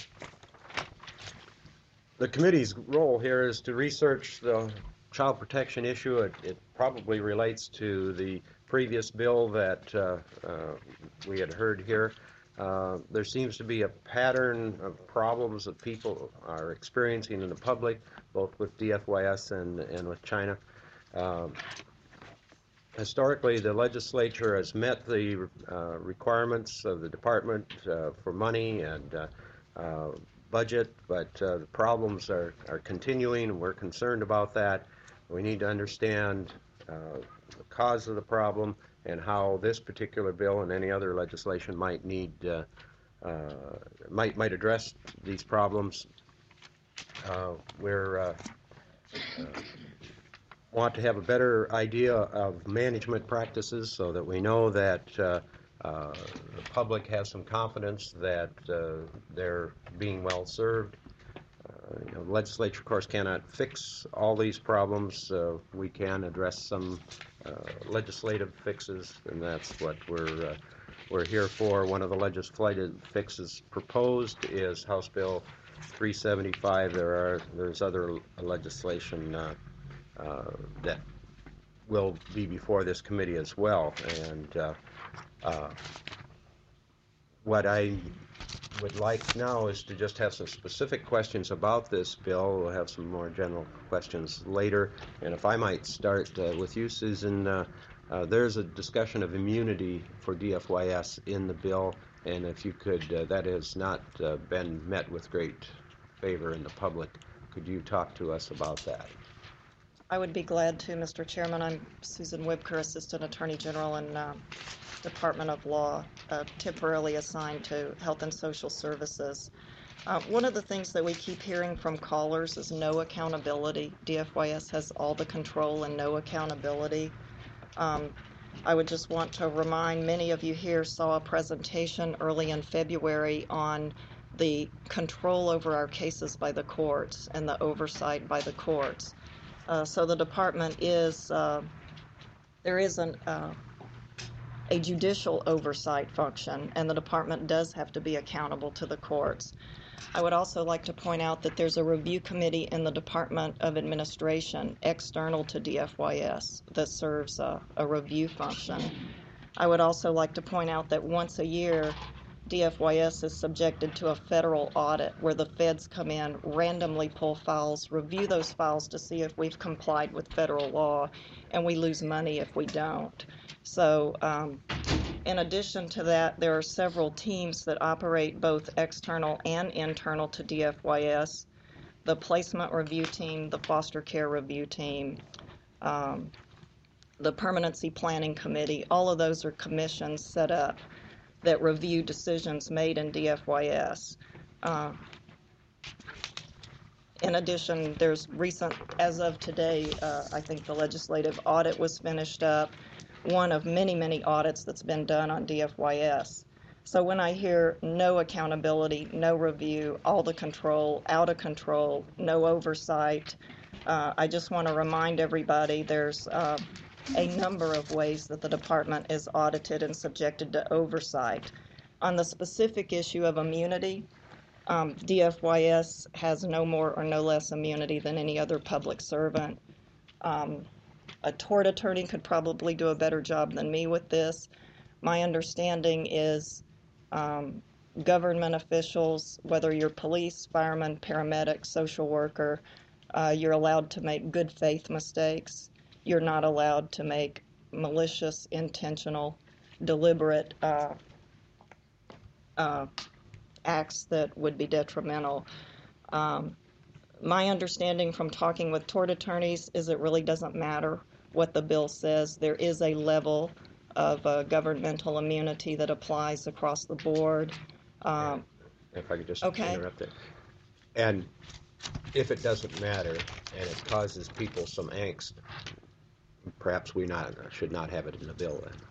the committee's role here is to research the child protection issue. It, it probably relates to the previous bill that uh, uh, we had heard here. Uh, there seems to be a pattern of problems that people are experiencing in the public, both with D F Y S and, and with China. Um, historically, the legislature has met the uh, requirements of the department uh, for money and uh, uh, budget, but uh, the problems are, are continuing, and we're concerned about that. We need to understand uh, the cause of the problem and how this particular bill and any other legislation might need uh, uh, might might address these problems. Uh, we're uh, uh, want to have a better idea of management practices so that we know that uh, uh, the public has some confidence that uh, they're being well served. Uh, you know, the legislature, of course, cannot fix all these problems. Uh, we can address some uh, legislative fixes, and that's what we're uh, we're here for. One of the legislative fixes proposed is House Bill three seventy-five. There are there's other legislation uh, uh, that will be before this committee as well, and uh, uh, what I would like now is to just have some specific questions about this bill. We'll have some more general questions later. And if I might start uh, with you, Susan, uh, uh, there's a discussion of immunity for D F Y S in the bill, and if you could, uh, that has not uh, been met with great favor in the public. Could you talk to us about that? I would be glad to, Mister Chairman. I'm Susan Wibker, Assistant Attorney General in uh, Department of Law, uh, temporarily assigned to Health and Social Services. Uh, one of the things that we keep hearing from callers is no accountability. D F Y S has all the control and no accountability. Um, I would just want to remind many of you here saw a presentation early in February on the control over our cases by the courts and the oversight by the courts. Uh, so the department is, uh, there is an, uh, a judicial oversight function, and the department does have to be accountable to the courts. I would also like to point out that there's a review committee in the Department of Administration, external to D F Y S, that serves uh, a review function. I would also like to point out that once a year, D F Y S is subjected to a federal audit where the feds come in, randomly pull files, review those files to see if we've complied with federal law, and we lose money if we don't. So um, in addition to that, there are several teams that operate both external and internal to D F Y S. The placement review team, the foster care review team, um, the permanency planning committee, all of those are commissions set up that review decisions made in D F Y S. Uh, in addition, there's recent, as of today, uh, I think the legislative audit was finished up, one of many, many audits that's been done on D F Y S. So when I hear no accountability, no review, all the control, out of control, no oversight, uh, I just want to remind everybody there's uh, a number of ways that the department is audited and subjected to oversight. On the specific issue of immunity, um, D F Y S has no more or no less immunity than any other public servant. Um, a tort attorney could probably do a better job than me with this. My understanding is um, government officials, whether you're police, fireman, paramedic, social worker, uh, you're allowed to make good faith mistakes. You're not allowed to make malicious, intentional, deliberate uh, uh, acts that would be detrimental. Um, my understanding from talking with tort attorneys is it really doesn't matter what the bill says. There is a level of uh, governmental immunity that applies across the board. Um, if I could just okay. interrupt it. And if it doesn't matter and it causes people some angst, perhaps we not should not have it in the bill then.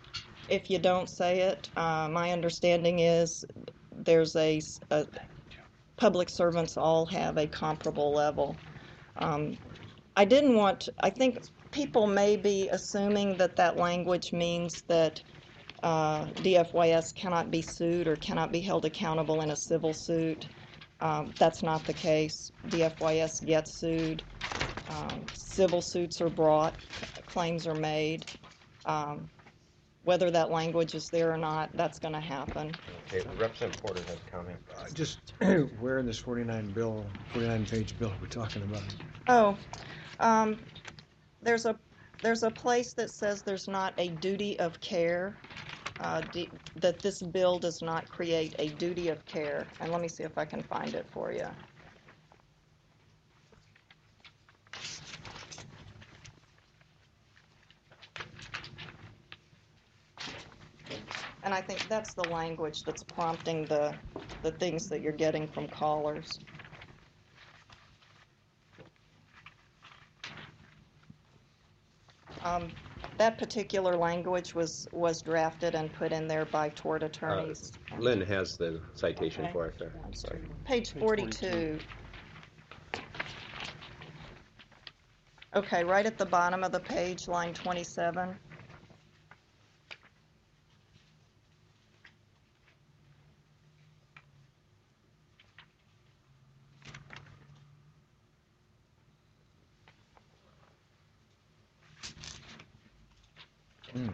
if you don't say it. Uh, my understanding is there's a, a public servants all have a comparable level. Um, I didn't want, to, I think people may be assuming that that language means that uh, D F Y S cannot be sued or cannot be held accountable in a civil suit. Um, that's not the case. D F Y S gets sued. Um, civil suits are brought, claims are made. Um, whether that language is there or not, that's going to happen. Okay, Representative Porter has a comment. Uh, just where in this forty-nine bill, forty-nine page bill we're talking about? Oh, um, there's a there's a place that says there's not a duty of care, uh, d- that this bill does not create a duty of care. And let me see if I can find it for you. And I think that's the language that's prompting the, the things that you're getting from callers. Um, that particular language was, was drafted and put in there by tort attorneys. Uh, Lynn has the citation Okay. for it there. I'm sorry. Page forty-two. Okay, right at the bottom of the page, line twenty-seven. Mm.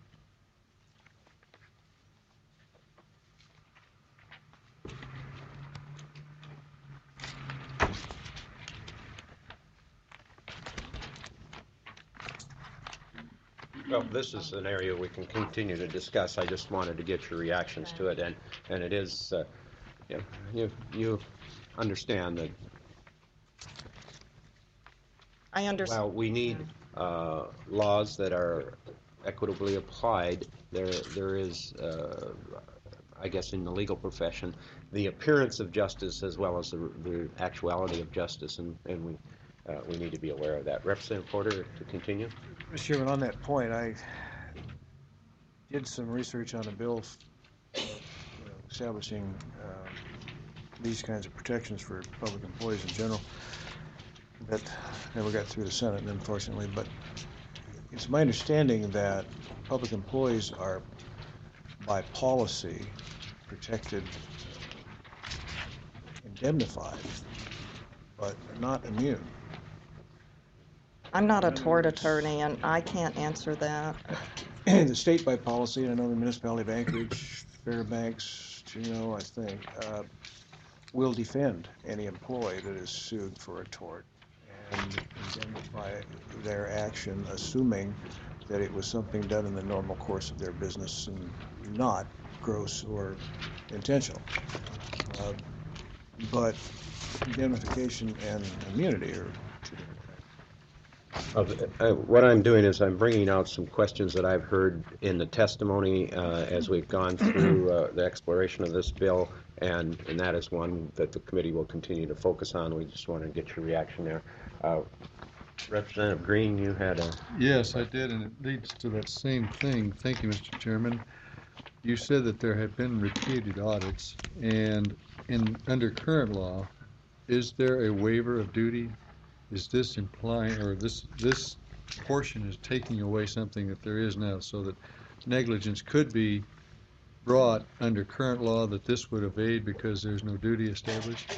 Well, this is an area we can continue to discuss. I just wanted to get your reactions to it, and, and it is, uh, you know, you, you understand that I understand. while we need uh, laws that are equitably applied, there there is, uh, I guess, in the legal profession, the appearance of justice as well as the, the actuality of justice, and, and we uh, we need to be aware of that. Representative Porter, to continue. Mister Chairman, on that point, I did some research on a bill uh, you know, establishing uh, these kinds of protections for public employees in general that never got through the Senate, unfortunately. But it's my understanding that public employees are, by policy, protected, indemnified, but not immune. I'm not a tort attorney, and I can't answer that. The state by policy, and I know the municipality of Anchorage, Fairbanks, you know, I think, uh, will defend any employee that is sued for a tort and indemnify their action, assuming that it was something done in the normal course of their business and not gross or intentional. Uh, but indemnification and immunity are two different things. Uh, uh, what I'm doing is I'm bringing out some questions that I've heard in the testimony uh, as we've gone through uh, the exploration of this bill, and, and that is one that the committee will continue to focus on. We just want to get your reaction there. Uh, Representative Green, you had a... Yes, I did, and it leads to that same thing. Thank you, Mister Chairman. You said that there had been repeated audits, and in under current law, is there a waiver of duty? Is this implying, or this this portion is taking away something that there is now, so that negligence could be brought under current law that this would evade because there's no duty established?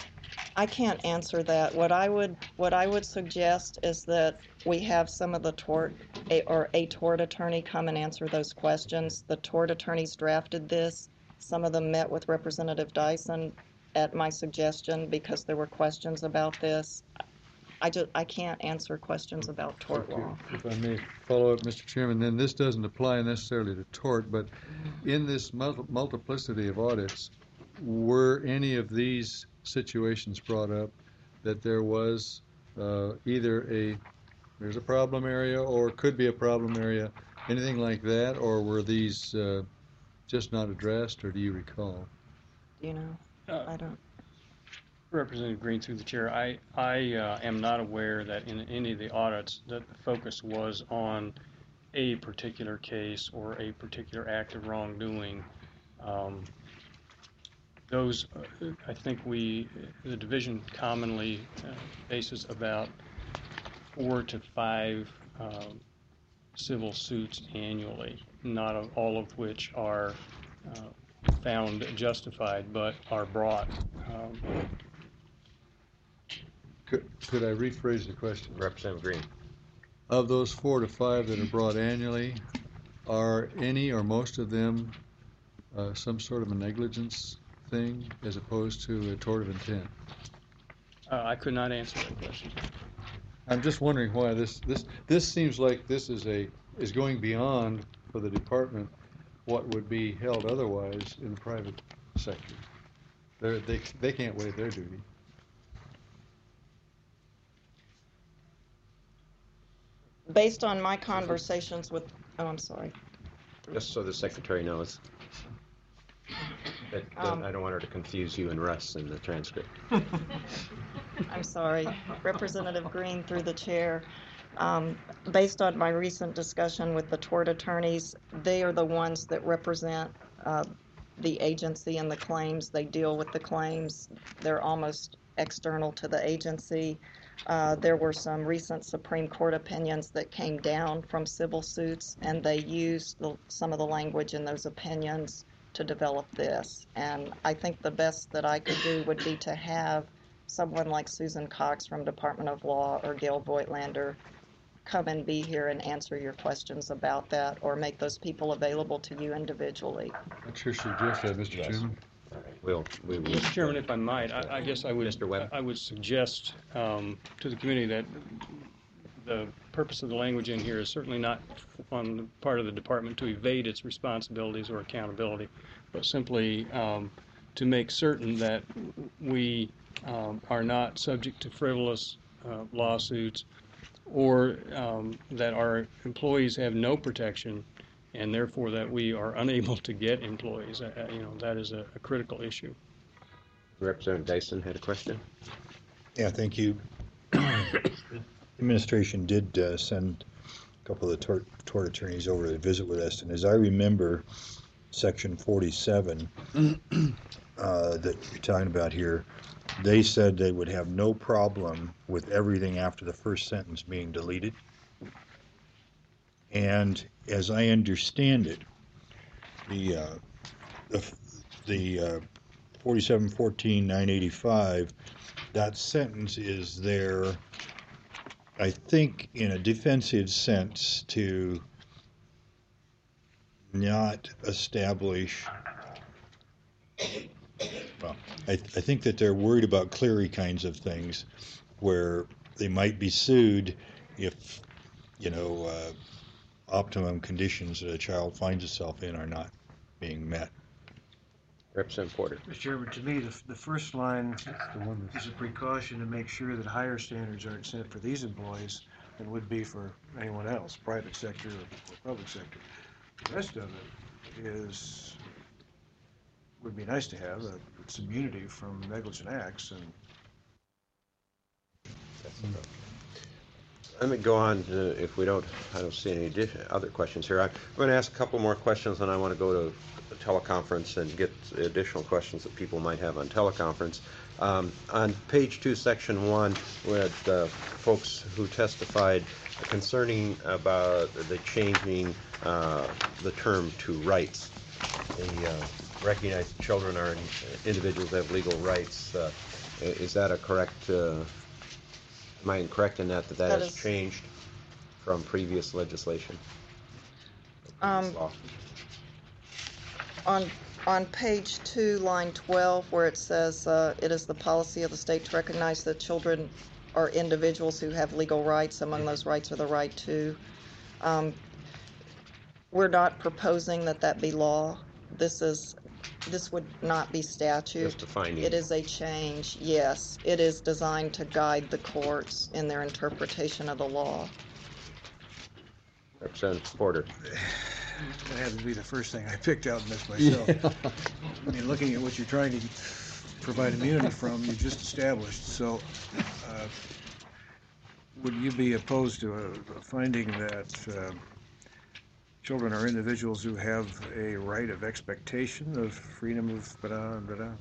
I can't answer that. What I would what I would suggest is that we have some of the tort a, or a tort attorney come and answer those questions. The tort attorneys drafted this. Some of them met with Representative Dyson at my suggestion because there were questions about this. I just I can't answer questions about tort Okay. law. If I may follow up, Mister Chairman, then this doesn't apply necessarily to tort, but in this mul- multiplicity of audits, were any of these situations brought up that there was uh, either a there's a problem area or could be a problem area, anything like that, or were these uh, just not addressed, or do you recall? You know, Uh, I don't. Representative Green, through the chair, I, I uh, am not aware that in any of the audits that the focus was on a particular case or a particular act of wrongdoing. Um, those, uh, I think we, the division commonly uh, faces about four to five um, civil suits annually, not of, all of which are uh, found justified, but are brought. Um, Could, could I rephrase the question? Representative Green. Of those four to five that are brought annually, are any or most of them uh, some sort of a negligence thing as opposed to a tort of intent? uh, I could not answer that question. I'm just wondering why this, this, this seems like this is a, is going beyond for the department what would be held otherwise in the private sector. They're, they, they can't waive their duty. Based on my conversations with, oh, I'm sorry. Just so the secretary knows. That, that Um, I don't want her to confuse you and Russ in the transcript. I'm sorry, Representative Green through the chair. Um, based on my recent discussion with the tort attorneys, they are the ones that represent uh, the agency and the claims. They deal with the claims. They're almost external to the agency. Uh, there were some recent Supreme Court opinions that came down from civil suits, and they used the, some of the language in those opinions to develop this. And I think the best that I could do would be to have someone like Susan Cox from Department of Law or Gail Voigtlander come and be here and answer your questions about that, or make those people available to you individually. I'd sure suggest that, Mister Yes. Chairman. We'll, we will. Mister Chairman, if I might, I, I guess I would, Mister Webb. I would suggest um, to the committee that the purpose of the language in here is certainly not on the part of the department to evade its responsibilities or accountability, but simply um, to make certain that we um, are not subject to frivolous uh, lawsuits, or um, that our employees have no protection, and therefore that we are unable to get employees. Uh, you know, that is a, a critical issue. Representative Dyson had a question. Yeah, thank you. Administration did uh, send a couple of the tort, tort attorneys over to visit with us, and as I remember, Section forty-seven uh, that you're talking about here, they said they would have no problem with everything after the first sentence being deleted. And as I understand it, the uh, the, the uh, forty-seven fourteen nine eighty-five, that sentence is there, I think, in a defensive sense to not establish. Well, I, I think that they're worried about Cleary kinds of things, where they might be sued if, you know, uh, optimum conditions that a child finds itself in are not being met. Representative Porter. Mister Chairman, to me, the, the first line is a precaution to make sure that higher standards aren't set for these employees than would be for anyone else, private sector or, or public sector. The rest of it is, would be nice to have, uh, some immunity from negligent acts. And Let me go on to, if we don't, I don't see any addi- other questions here. I- I'm going to ask a couple more questions, and I want to go to the teleconference and get additional questions that people might have on teleconference. Um, on page two, section one, we had uh, folks who testified concerning about the changing uh, the term to rights. The uh, recognized children are individuals that have legal rights. Uh, is that a correct? Uh, am I incorrect in that that, that, that has is, changed from previous legislation? Um, law? On on page two, line twelve, where it says uh, it is the policy of the state to recognize that children are individuals who have legal rights. Among those rights are the right to. Um, we're not proposing that that be law. This is this would not be statute. Just a finding. It is a change. Yes, it is designed to guide the courts in their interpretation of the law. Representative Porter. That happened to be the first thing I picked out in this myself. Yeah. I mean, looking at what you're trying to provide immunity from, you just established. So, uh, would you be opposed to a, a finding that uh, children are individuals who have a right of expectation of freedom of blah, blah, blah,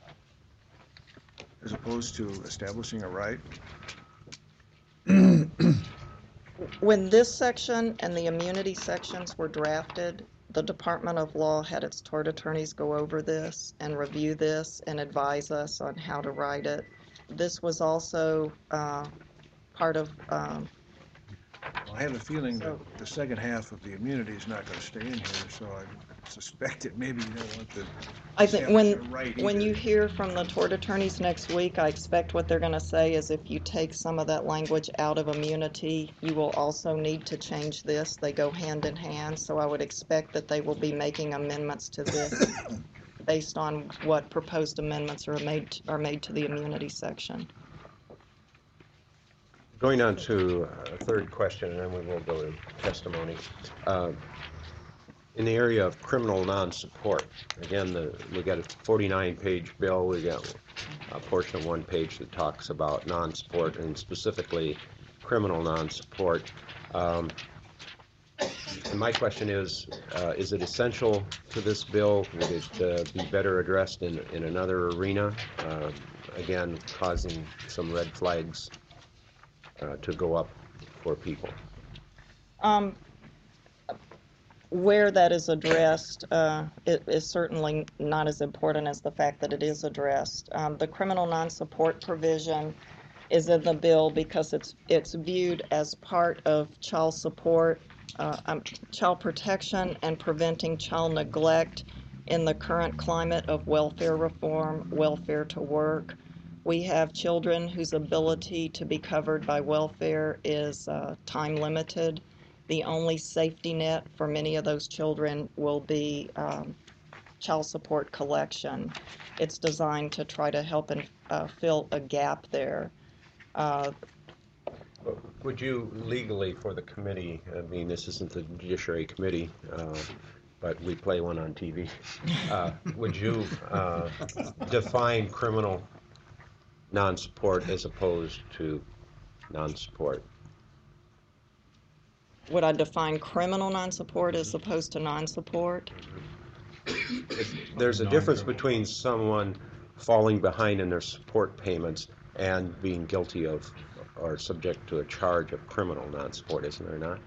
as opposed to establishing a right. When this section and the immunity sections were drafted, the Department of Law had its tort attorneys go over this and review this and advise us on how to write it. This was also uh, part of... Um, Well, I have a feeling that the second half of the immunity is not going to stay in here, so I suspect that maybe you don't want the I think when right when either. you hear from the tort attorneys next week, I expect what they're going to say is if you take some of that language out of immunity, you will also need to change this. They go hand in hand, so I would expect that they will be making amendments to this based on what proposed amendments are made are made to the immunity section. Going on to a third question, and then we will go to testimony. Uh, in the area of criminal non-support, again, the, we got a forty-nine page bill. We got a portion of one page that talks about non-support and specifically criminal non-support. Um, and my question is, uh, is it essential to this bill? Would it uh, be better addressed in, in another arena? Uh, again, causing some red flags Uh, to go up for people? Um, where that is addressed uh, it is certainly not as important as the fact that it is addressed. Um, the criminal non-support provision is in the bill because it's it's viewed as part of child support, uh, um, child protection, and preventing child neglect in the current climate of welfare reform, welfare to work. We have children whose ability to be covered by welfare is uh, time limited. The only safety net for many of those children will be um, child support collection. It's designed to try to help and uh, fill a gap there. Uh, Would you legally, for the committee, I mean, this isn't the Judiciary Committee, uh, but we play one on T V, uh, would you uh, define criminal non-support as opposed to non-support? Would I define criminal non-support as opposed to non-support? If there's a difference between someone falling behind in their support payments and being guilty of or subject to a charge of criminal non-support, isn't there not?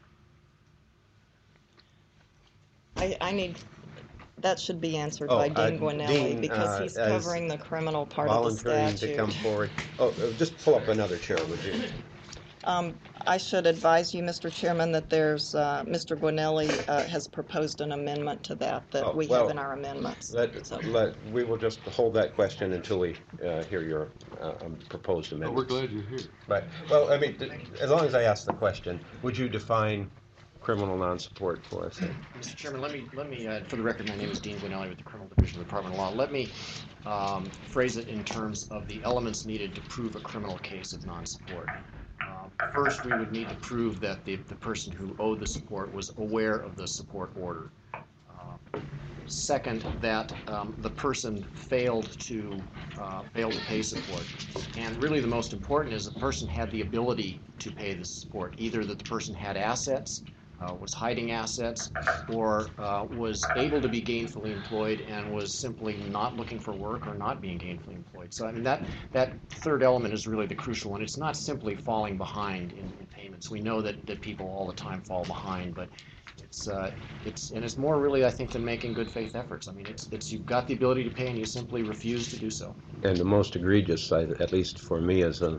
I, I need, that should be answered Oh, by uh, Dean Gwinelli Dean, because uh, he's as covering the criminal part of the volunteering statute. to come forward. Oh, uh, just pull up another chair, would you? Um, I should advise you, Mister Chairman, that there's, uh, Mister Gwinelli uh, has proposed an amendment to that that Oh, we well, have in our amendments. Let, So- let, we will just hold that question until we uh, hear your uh, um, proposed Oh, amendment. we're glad you're here. But, well, I mean, th- as long as I ask the question, would you define criminal non-support for us? Mister Chairman, let me, let me, uh, for the record, my name is Dean Gwinelli with the Criminal Division of the Department of Law. Let me um, phrase it in terms of the elements needed to prove a criminal case of non-support. Um, First, we would need to prove that the, the person who owed the support was aware of the support order. Uh, Second, that um, the person failed to, uh, failed to pay support. And really the most important is the person had the ability to pay the support, either that the person had assets, Uh, was hiding assets, or uh, was able to be gainfully employed and was simply not looking for work or not being gainfully employed. So I mean that that third element is really the crucial one. It's not simply falling behind in, in payments. We know that, that people all the time fall behind, but it's uh, it's and it's more really I think than making good faith efforts. I mean it's it's you've got the ability to pay and you simply refuse to do so. And the most egregious, I- at least for me as a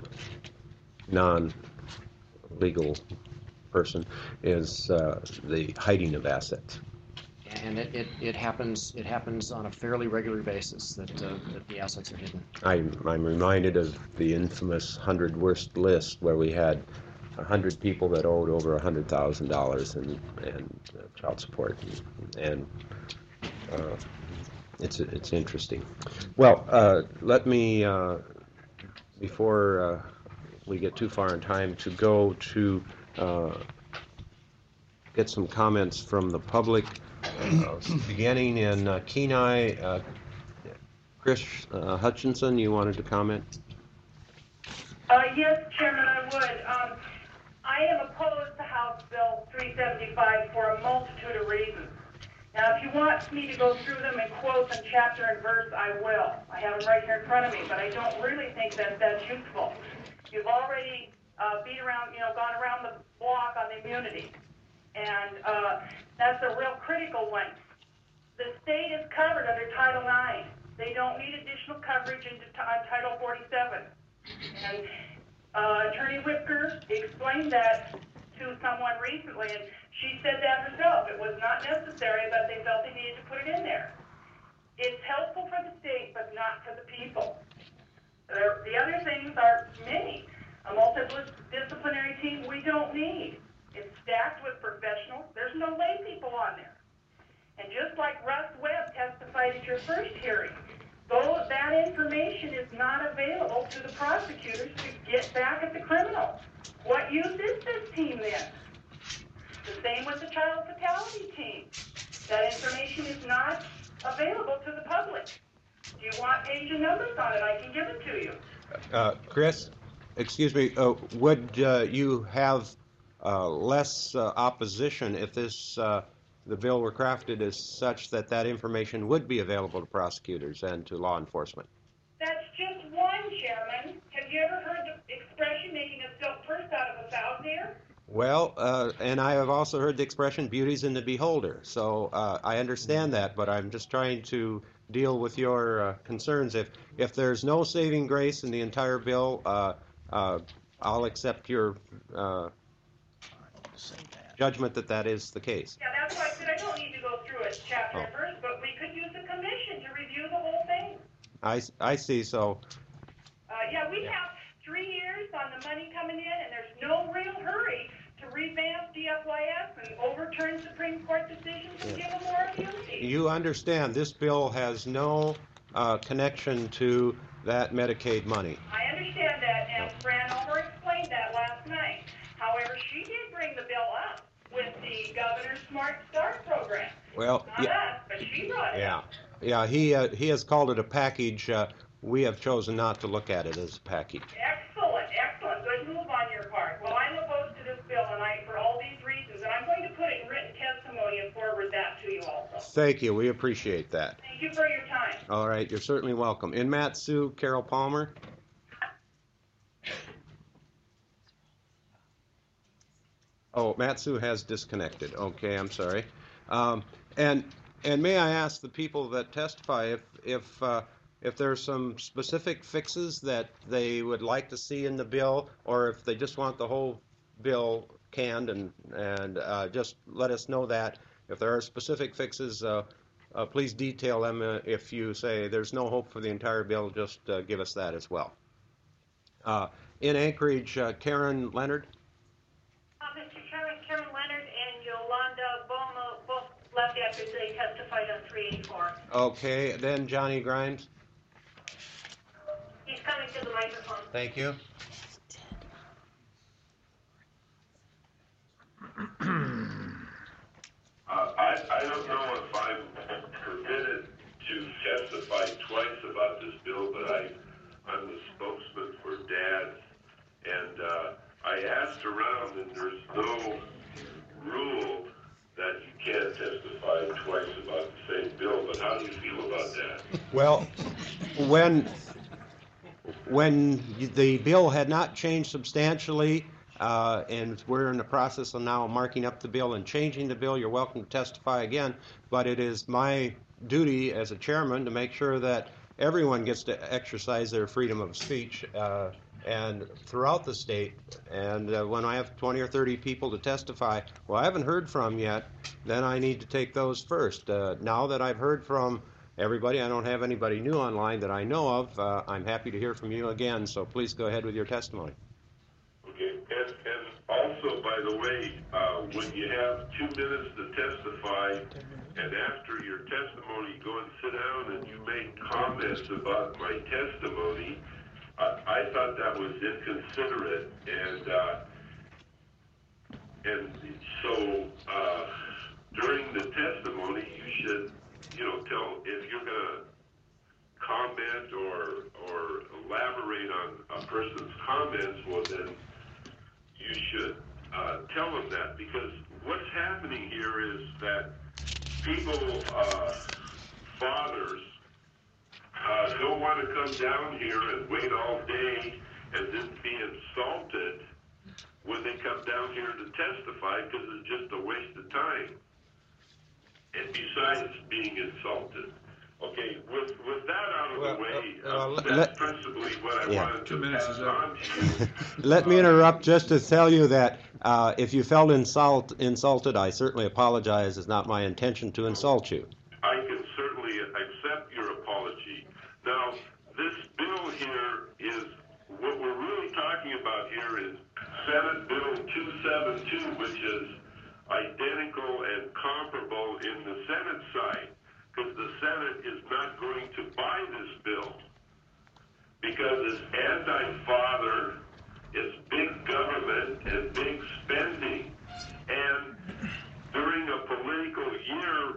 non-legal person, is uh, the hiding of assets. And it, it, it happens it happens on a fairly regular basis that uh, that the assets are hidden. I'm, I'm reminded of the infamous hundred worst list where we had a hundred people that owed over a hundred thousand dollars in and uh, child support, and uh, it's it's interesting. Well, uh, let me uh, before uh, we get too far in time to go to uh, get some comments from the public, uh, beginning in uh, Kenai. Uh, Chris uh, Hutchinson, you wanted to comment? Uh, yes, Chairman, I would. Um, I am opposed to House Bill three seventy-five for a multitude of reasons. Now, if you want me to go through them in quotes and chapter and verse, I will. I have them right here in front of me, but I don't really think that that's useful. You've already uh, beat around, you know, gone around the block on the immunity, and uh, that's a real critical one. The state is covered under Title nine. They don't need additional coverage in on Title forty-seven. And uh, Attorney Whipker explained that to someone recently, and she said that herself. It was not necessary, but they felt they needed to put it in there. It's helpful for the state, but not for the people. There, the other things are many. A multidisciplinary team we don't need. It's staffed with professionals. There's no lay people on there. And just like Russ Webb testified at your first hearing, though that information is not available to the prosecutors to get back at the criminal. What use is this team then? The same with the child fatality team. That information is not available to the public. Do you want page and numbers on it? I can give it to you. Uh, Chris, excuse me, uh, would uh, you have uh, less uh, opposition if this uh, the bill were crafted as such that that information would be available to prosecutors and to law enforcement? That's just one, Chairman. Have you ever heard the expression making a silk purse out of a sow's ear? Well, uh, and I have also heard the expression "beauty's in the beholder." So uh, I understand that, but I'm just trying to deal with your uh, concerns. If if there's no saving grace in the entire bill, uh, uh, I'll accept your uh, judgment that that is the case. Yeah, that's why I said I don't need to go through it chapter and Oh. verse, but we could use a commission to review the whole thing. I, I see. So Uh, yeah, we have three years on the money coming in, and there's no real hurry to revamp D F Y S and overturn Supreme Court decisions and give them more immunity. you understand this bill has no uh, connection to that Medicaid money. I understand that, and Fran Ulmer explained that last night. However, she did bring the bill up with the Governor's Smart Start program. Well, Not yeah, us, but she brought it yeah, up. yeah. He uh, he has called it a package. Uh, we have chosen not to look at it as a package. Excellent, excellent. Good move on your part. Well, I'm opposed to this bill, and I, for all these reasons, and I'm going to put it in written testimony and forward that to you also. Thank you. We appreciate that. Thank you for your time. All right, you're certainly welcome. In Matt Sue, Carol Palmer. Oh, Matsu has disconnected. Okay, I'm sorry. Um, and and may I ask the people that testify if if uh, if there's some specific fixes that they would like to see in the bill, or if they just want the whole bill canned, and and uh, just let us know that. If there are specific fixes, uh, uh, please detail them. Uh, if you say there's no hope for the entire bill, just uh, give us that as well. Uh, in Anchorage, uh, Karen Leonard. Uh, Mister Chairman, Karen Leonard and Yolanda Boma both left after they testified on three eighty-four. Okay, then Johnny Grimes. He's coming to the microphone. Thank you. Uh, I, I don't know if I'm permitted to testify twice about this bill, but I, I'm the spokesman for dads, and uh, I asked around, and there's no rule that you can't testify twice about the same bill, but how do you feel about that? Well, when when the bill had not changed substantially, uh, and we're in the process of now marking up the bill and changing the bill, you're welcome to testify again. But it is my duty as a chairman to make sure that everyone gets to exercise their freedom of speech uh, and throughout the state. And uh, when I have twenty or thirty people to testify, well, I haven't heard from yet, then I need to take those first. Uh, now that I've heard from everybody, I don't have anybody new online that I know of. Uh, I'm happy to hear from you again, so please go ahead with your testimony. Okay, and, and also, by the way, uh, when you have two minutes to testify, and after your testimony, you go and sit down and you make comments about my testimony, I, I thought that was inconsiderate, and uh, and so uh, during the testimony, you should, you know, tell if you're going to comment or or elaborate on a person's comments, well then you should uh, tell them that, because what's happening here is that people, uh, fathers, uh, don't want to come down here and wait all day and then be insulted when they come down here to testify, because it's just a waste of time. And besides being insulted. Okay, with, with that out of Well, the way, uh, well, uh, that's let- principally what I Yeah. wanted to pass on to you. Let me interrupt just to tell you that uh, if you felt insult, insulted, I certainly apologize. It's not my intention to insult you. I can certainly accept your apology. Now, this bill here is, what we're really talking about here is Senate Bill two seventy-two, which is identical and comparable in the Senate side, because the Senate is not going to buy this bill because it's anti-father, it's big government and big spending, and during a political year,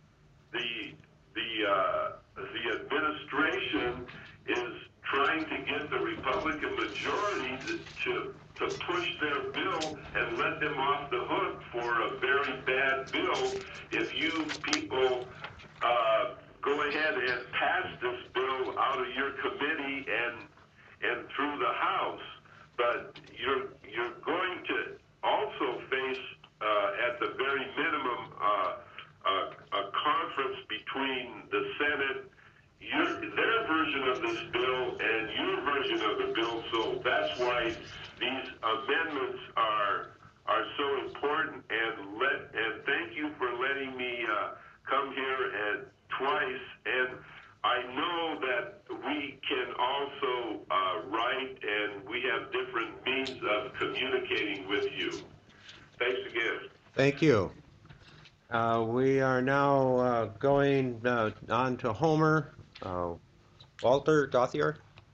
the the uh, the administration is trying to get the Republican majority to, to to push their bill and let them off the hook for a very bad bill if you people uh, go ahead and pass this bill out of your committee and and through the House. But you're you're going to also face uh, at the very minimum uh, a, a conference between the Senate, your, their version of this bill, and your version of the bill. So that's why these amendments are are so important. And let and thank you for letting me uh, come here and twice. And I know that we can also uh, write, and we have different means of communicating with you. Thanks again. Thank you. Uh, we are now uh, going uh, on to Homer. Uh, Walter Gauthier.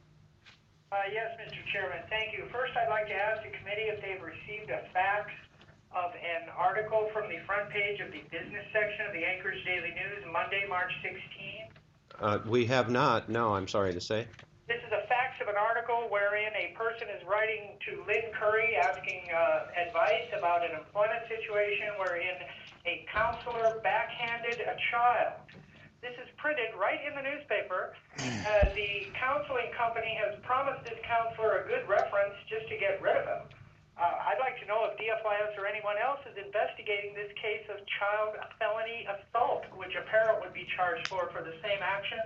Uh, yes, Mister Chairman, thank you. First, I'd like to ask the committee if they've received a fax of an article from the front page of the business section of the Anchorage Daily News, Monday, March sixteenth. Uh, we have not. No, I'm sorry to say. This is a fax of an article wherein a person is writing to Lynn Curry asking uh, advice about an employment situation wherein a counselor backhanded a child. This is printed right in the newspaper. Uh, the counseling company has promised this counselor a good reference just to get rid of him. Uh, I'd like to know if D F Y S or anyone else is investigating this case of child felony assault, which a parent would be charged for for the same action.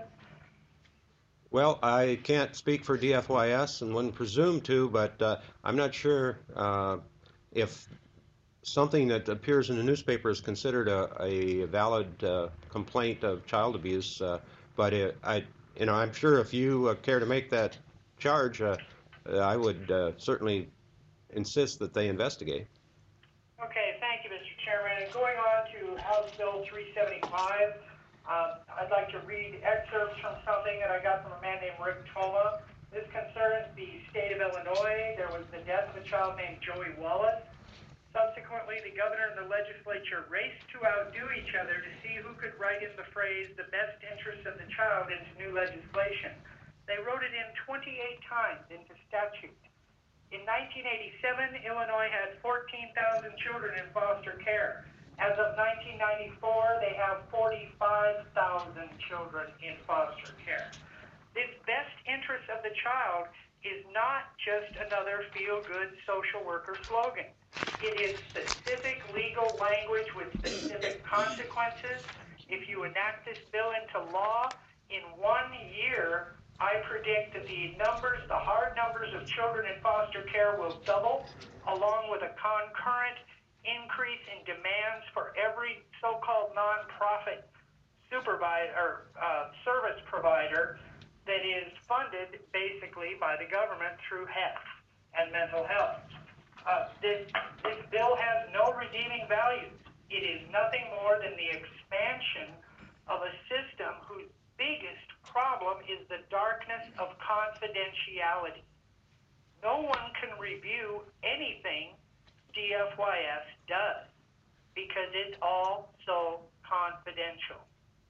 Well, I can't speak for D F Y S and wouldn't presume to, but uh, I'm not sure uh, if something that appears in the newspaper is considered a, a valid uh, complaint of child abuse. Uh, but it, I, you know, I'm sure if you uh, care to make that charge, uh, I would uh, certainly insist that they investigate. Okay, thank you, Mister Chairman. And going on to House Bill three seventy-five, um, I'd like to read excerpts from something that I got from a man named Rick Toma. This concerns the state of Illinois. There was the death of a child named Joey Wallace. Subsequently, the governor and the legislature raced to outdo each other to see who could write in the phrase, the best interest of the child, into new legislation. They wrote it in twenty-eight times into statute. In nineteen eighty-seven, Illinois had fourteen thousand children in foster care. As of nineteen ninety-four, they have forty-five thousand children in foster care. This best interest of the child is not just another feel-good social worker slogan. It is specific legal language with specific consequences. If you enact this bill into law, in one year, I predict that the numbers, the hard numbers of children in foster care will double, along with a concurrent increase in demands for every so-called nonprofit supervisor or uh, service provider that is funded basically by the government through H E S and mental health. Uh, this, this bill has no redeeming values. It is nothing more than the expansion of a system whose biggest problem is the darkness of confidentiality. No one can review anything D F Y S does because it's all so confidential.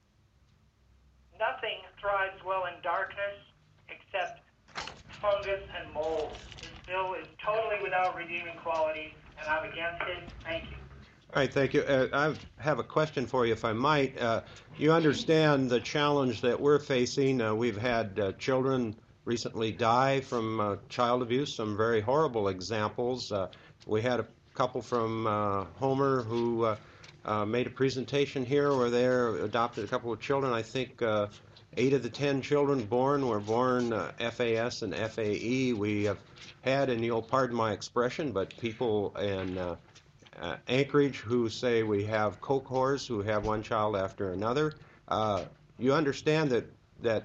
Nothing thrives well in darkness except fungus and mold. This bill is totally without redeeming qualities, and I'm against it. Thank you. All right, thank you. Uh, I have a question for you, if I might. Uh, you understand the challenge that we're facing. Uh, we've had uh, children recently die from uh, child abuse, some very horrible examples. Uh, we had a couple from uh, Homer who uh, uh, made a presentation here where they adopted a couple of children. I think uh, eight of the ten children born were born uh, F A S and F A E. We have had, and you'll pardon my expression, but people in uh, Uh, Anchorage who say we have coke whores who have one child after another. Uh, you understand that that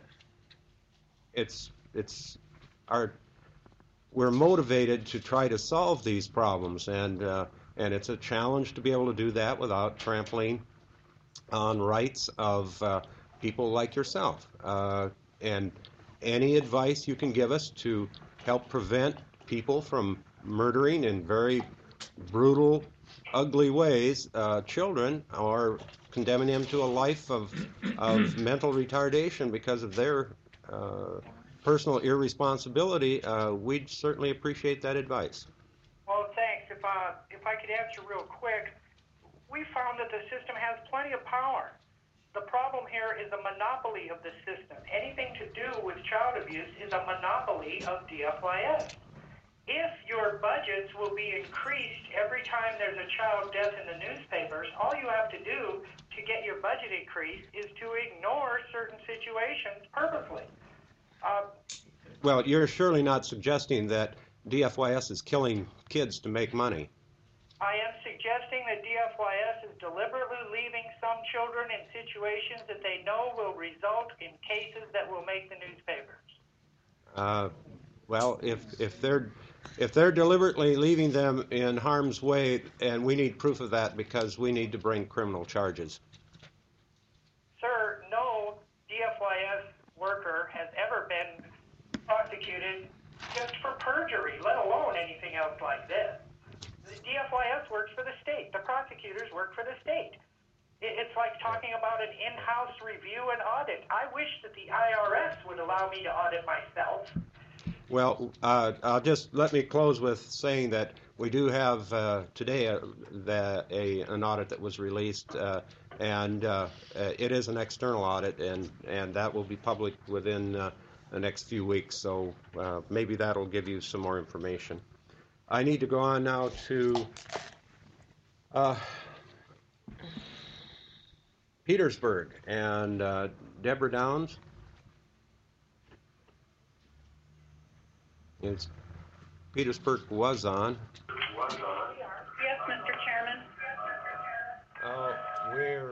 it's it's our we're motivated to try to solve these problems, and uh, and it's a challenge to be able to do that without trampling on rights of uh, people like yourself. Uh, and any advice you can give us to help prevent people from murdering in very brutal, ugly ways uh, children, or condemning them to a life of of mental retardation because of their uh, personal irresponsibility, uh, we'd certainly appreciate that advice. Well, thanks. If, uh, if I could answer real quick, we found that the system has plenty of power. The problem here is a monopoly of the system. Anything to do with child abuse is a monopoly of D F Y S. If your budgets will be increased every time there's a child death in the newspapers, all you have to do to get your budget increased is to ignore certain situations purposely. Uh, Well, you're surely not suggesting that D F Y S is killing kids to make money. I am suggesting that D F Y S is deliberately leaving some children in situations that they know will result in cases that will make the newspapers. Uh, well, if if they're if they're deliberately leaving them in harm's way, and we need proof of that because we need to bring criminal charges. Sir, no D F Y S worker has ever been prosecuted just for perjury, let alone anything else like this. The D F Y S works for the state. The prosecutors work for the state. It's like talking about an in-house review and audit. I wish that the I R S would allow me to audit myself. Well, uh, I'll just let me close with saying that we do have uh, today a, the, a an audit that was released, uh, and uh, it is an external audit, and, and that will be public within uh, the next few weeks. So uh, maybe that'll give you some more information. I need to go on now to uh, Petersburg, and uh, Deborah Downs. It's Petersburg was on. Yes, Mister Chairman. Uh, we're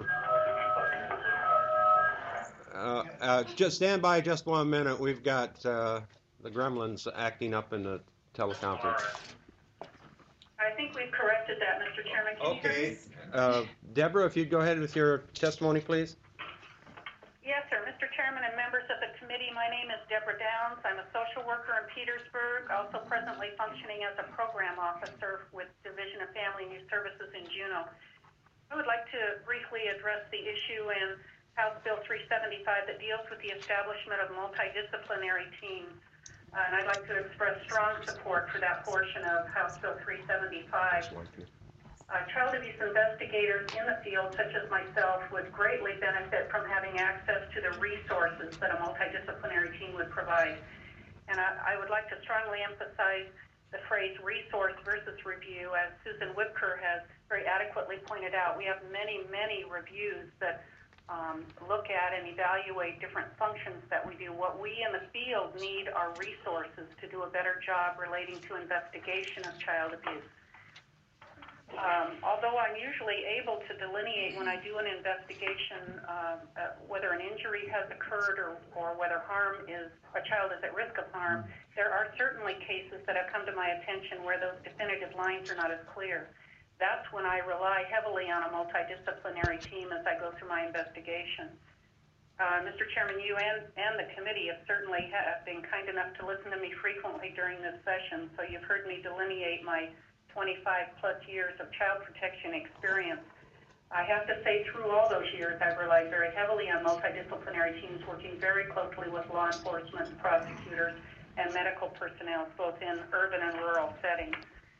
uh, uh, just stand by just one minute. We've got uh, the gremlins acting up in the teleconference. I think we've corrected that, Mister Chairman. Can Okay. you hear me? Uh, Deborah, if you'd go ahead with your testimony, please. Yes, sir. Mister Chairman and members of the committee, my name is Deborah Downs. I'm a social worker in Petersburg, also presently functioning as a program officer with Division of Family and Youth Services in Juneau. I would like to briefly address the issue in House Bill three seventy-five that deals with the establishment of multidisciplinary teams. Uh, and I'd like to express strong support for that portion of House Bill three seventy-five. Uh, child abuse investigators in the field, such as myself, would greatly benefit from having access to the resources that a multidisciplinary team would provide. And I, I would like to strongly emphasize the phrase resource versus review. As Susan Whipker has very adequately pointed out, we have many, many reviews that um, look at and evaluate different functions that we do. What we in the field need are resources to do a better job relating to investigation of child abuse. Um, although I'm usually able to delineate when I do an investigation uh, uh, whether an injury has occurred or, or whether harm is, a child is at risk of harm, there are certainly cases that have come to my attention where those definitive lines are not as clear. That's when I rely heavily on a multidisciplinary team as I go through my investigation. Uh, Mister Chairman, you and, and the committee have certainly have been kind enough to listen to me frequently during this session, so you've heard me delineate my twenty-five plus years of child protection experience. I have to say, through all those years, I've relied very heavily on multidisciplinary teams working very closely with law enforcement, prosecutors, and medical personnel, both in urban and rural settings.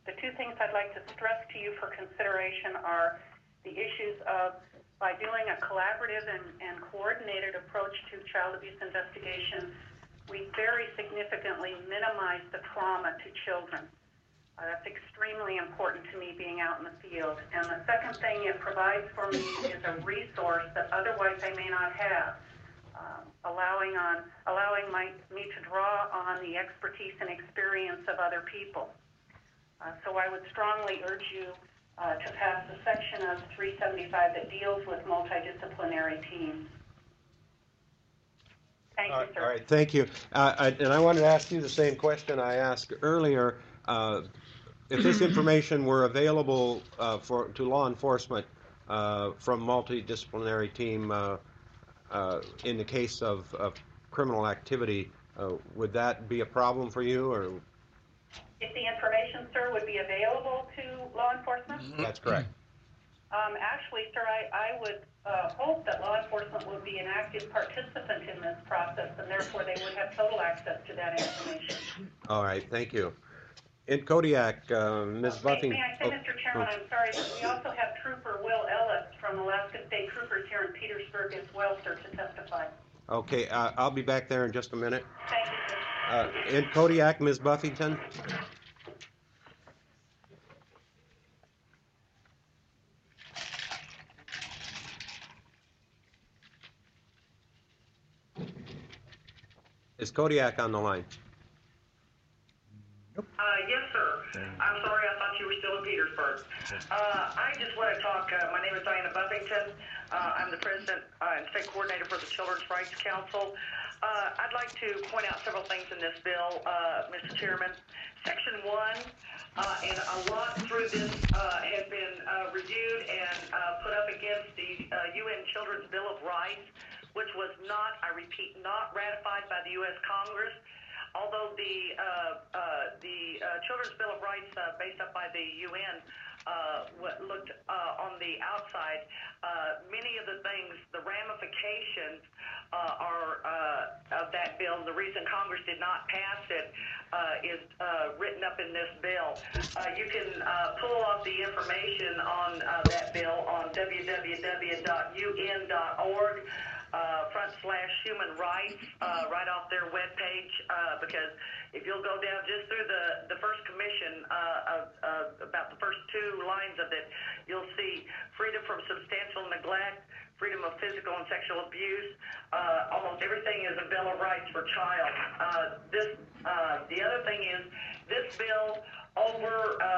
the two things I'd like to stress to you for consideration are the issues of, by doing a collaborative and, and coordinated approach to child abuse investigation, we very significantly minimize the trauma to children. Uh, that's extremely important to me being out in the field. And the second thing it provides for me is a resource that otherwise I may not have, um, allowing, on, allowing my, me to draw on the expertise and experience of other people. Uh, so I would strongly urge you uh, to pass the section of three seventy-five that deals with multidisciplinary teams. Thank All you, right, sir. all right, thank you. Uh, I, and I wanted to ask you the same question I asked earlier. Uh, if this information were available uh, for to law enforcement uh, from multidisciplinary team uh, uh, in the case of, of criminal activity, uh, would that be a problem for you, or? If the information, sir, would be available to law enforcement? That's correct. Um, actually, sir, I, I would uh, hope that law enforcement would be an active participant in this process, and therefore they would have total access to that information. All right, thank you. In Kodiak, uh, Miz May, Buffing. may I say, Mister Chairman, I'm sorry, but we also have Trooper Will Ellis from Alaska State Troopers here in Petersburg as well, sir, to testify. Okay, uh, I'll be back there in just a minute. Thank you, sir. Uh, in Kodiak, Miz Buffington. Is Kodiak on the line? Uh, yes, sir. I'm sorry, I thought you were still in Petersburg. Uh, I just want to talk, uh, my name is Diana Buffington. Uh, I'm the president uh, and state coordinator for the Children's Rights Council. Uh, I'd like to point out several things in this bill, uh, Mister Chairman. Section one, uh, and a lot through this uh, has been uh, reviewed and uh, put up against the uh, U N Children's Bill of Rights, which was not, I repeat, not ratified by the U S Congress. Although the uh, uh, the uh, Children's Bill of Rights, uh, based up by the U N, uh, looked uh, on the outside, uh, many of the things, the ramifications uh, are uh, of that bill. The reason Congress did not pass it uh, is uh, written up in this bill. Uh, you can uh, pull off the information on uh, that bill on w w w dot u n dot org. Uh, front slash human rights uh, right off their webpage, uh, because if you'll go down just through the, the first commission uh, of uh, about the first two lines of it, you'll see freedom from substantial neglect, freedom of physical and sexual abuse. Uh, almost everything is a Bill of Rights for child. Uh, this uh, the other thing is this bill over uh,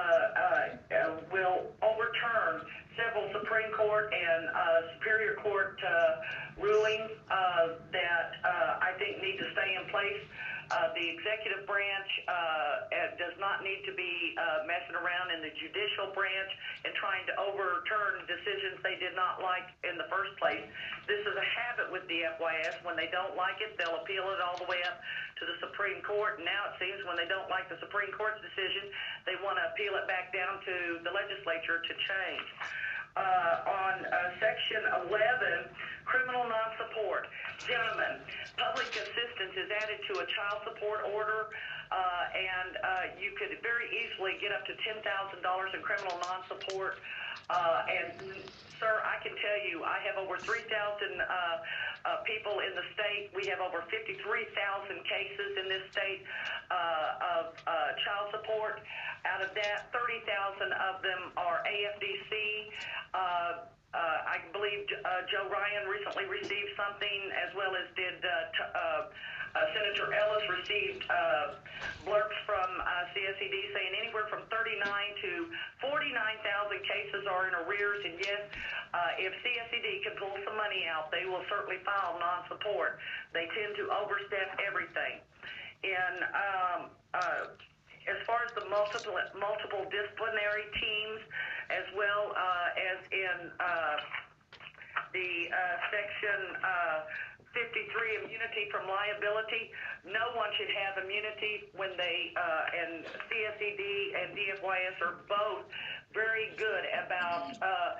uh, will overturn several Supreme Court and uh, Superior Court uh, rulings uh, that uh, I think need to stay in place. Uh, the executive branch uh, does not need to be uh, messing around in the judicial branch and trying to overturn decisions they did not like in the first place. This is a habit with the F Y S. When they don't like it, they'll appeal it all the way up to the Supreme Court. And now it seems when they don't like the Supreme Court's decision, they want to appeal it back down to the legislature to change. Uh, on uh, section eleven, criminal non-support. Gentlemen, public assistance is added to a child support order, uh, and uh, you could very easily get up to ten thousand dollars in criminal non-support. Uh, and, sir, I can tell you, I have over three thousand uh, uh, people in the state. We have over fifty-three thousand cases in this state uh, of uh, child support. Out of that, thirty thousand of them are A F D C. Uh, uh, I believe uh, Joe Ryan recently received something, as well as did uh, t- uh, uh, Senator Ellis received uh, blurbs from uh, C S E D saying anywhere from thirty-nine to forty-nine thousand cases are in arrears. And yes, uh, if C S E D can pull some money out, they will certainly file non-support. They tend to overstep everything. And um, uh, as far as the multiple multiple disciplinary teams, as well uh, as in uh, the uh, section uh, fifty-three, immunity from liability, no one should have immunity when they, uh, and C S E D and D F Y S are both very good about uh,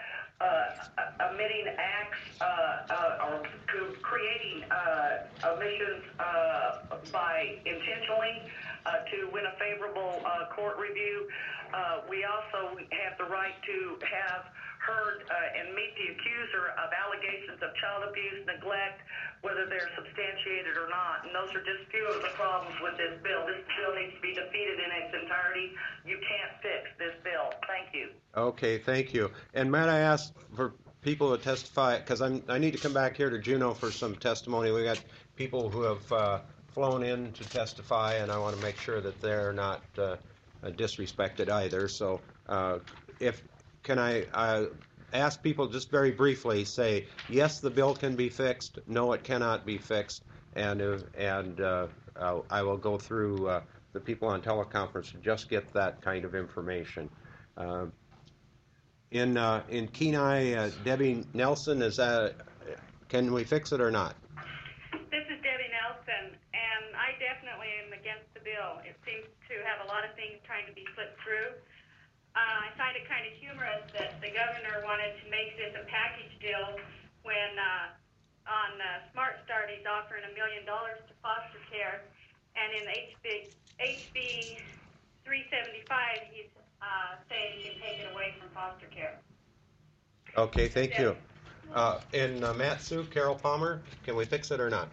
uh, omitting acts uh, uh, or creating uh, omissions uh, by intentionally. uh, to win a favorable uh, court review. Uh, we also have the right to have heard uh, and meet the accuser of allegations of child abuse, neglect, whether they're substantiated or not. And those are just few of the problems with this bill. This bill needs to be defeated in its entirety. You can't fix this bill. Thank you. Okay, thank you. And might I ask for people to testify, because I'm I need to come back here to Juneau for some testimony. We got people who have uh, flown in to testify, and I want to make sure that they're not uh, disrespected either. So, uh, if can I uh, ask people just very briefly say yes, the bill can be fixed. No, it cannot be fixed. And uh, and uh, I'll, I will go through uh, the people on teleconference to just get that kind of information. Uh, in uh, in Kenai, uh, Debbie Nelson, is that can we fix it or not? This is Debbie Nelson, and I definitely am against the bill. It seems to have a lot of things trying to be slipped through. Uh, I find it kind of humorous that the governor wanted to make this a package deal when uh, on uh, Smart Start he's offering a million dollars to foster care, and in H B H B three seventy-five he's uh, saying he can take it away from foster care. Okay, thank you. Uh, in uh, Mat-Su, Carol Palmer, can we fix it or not?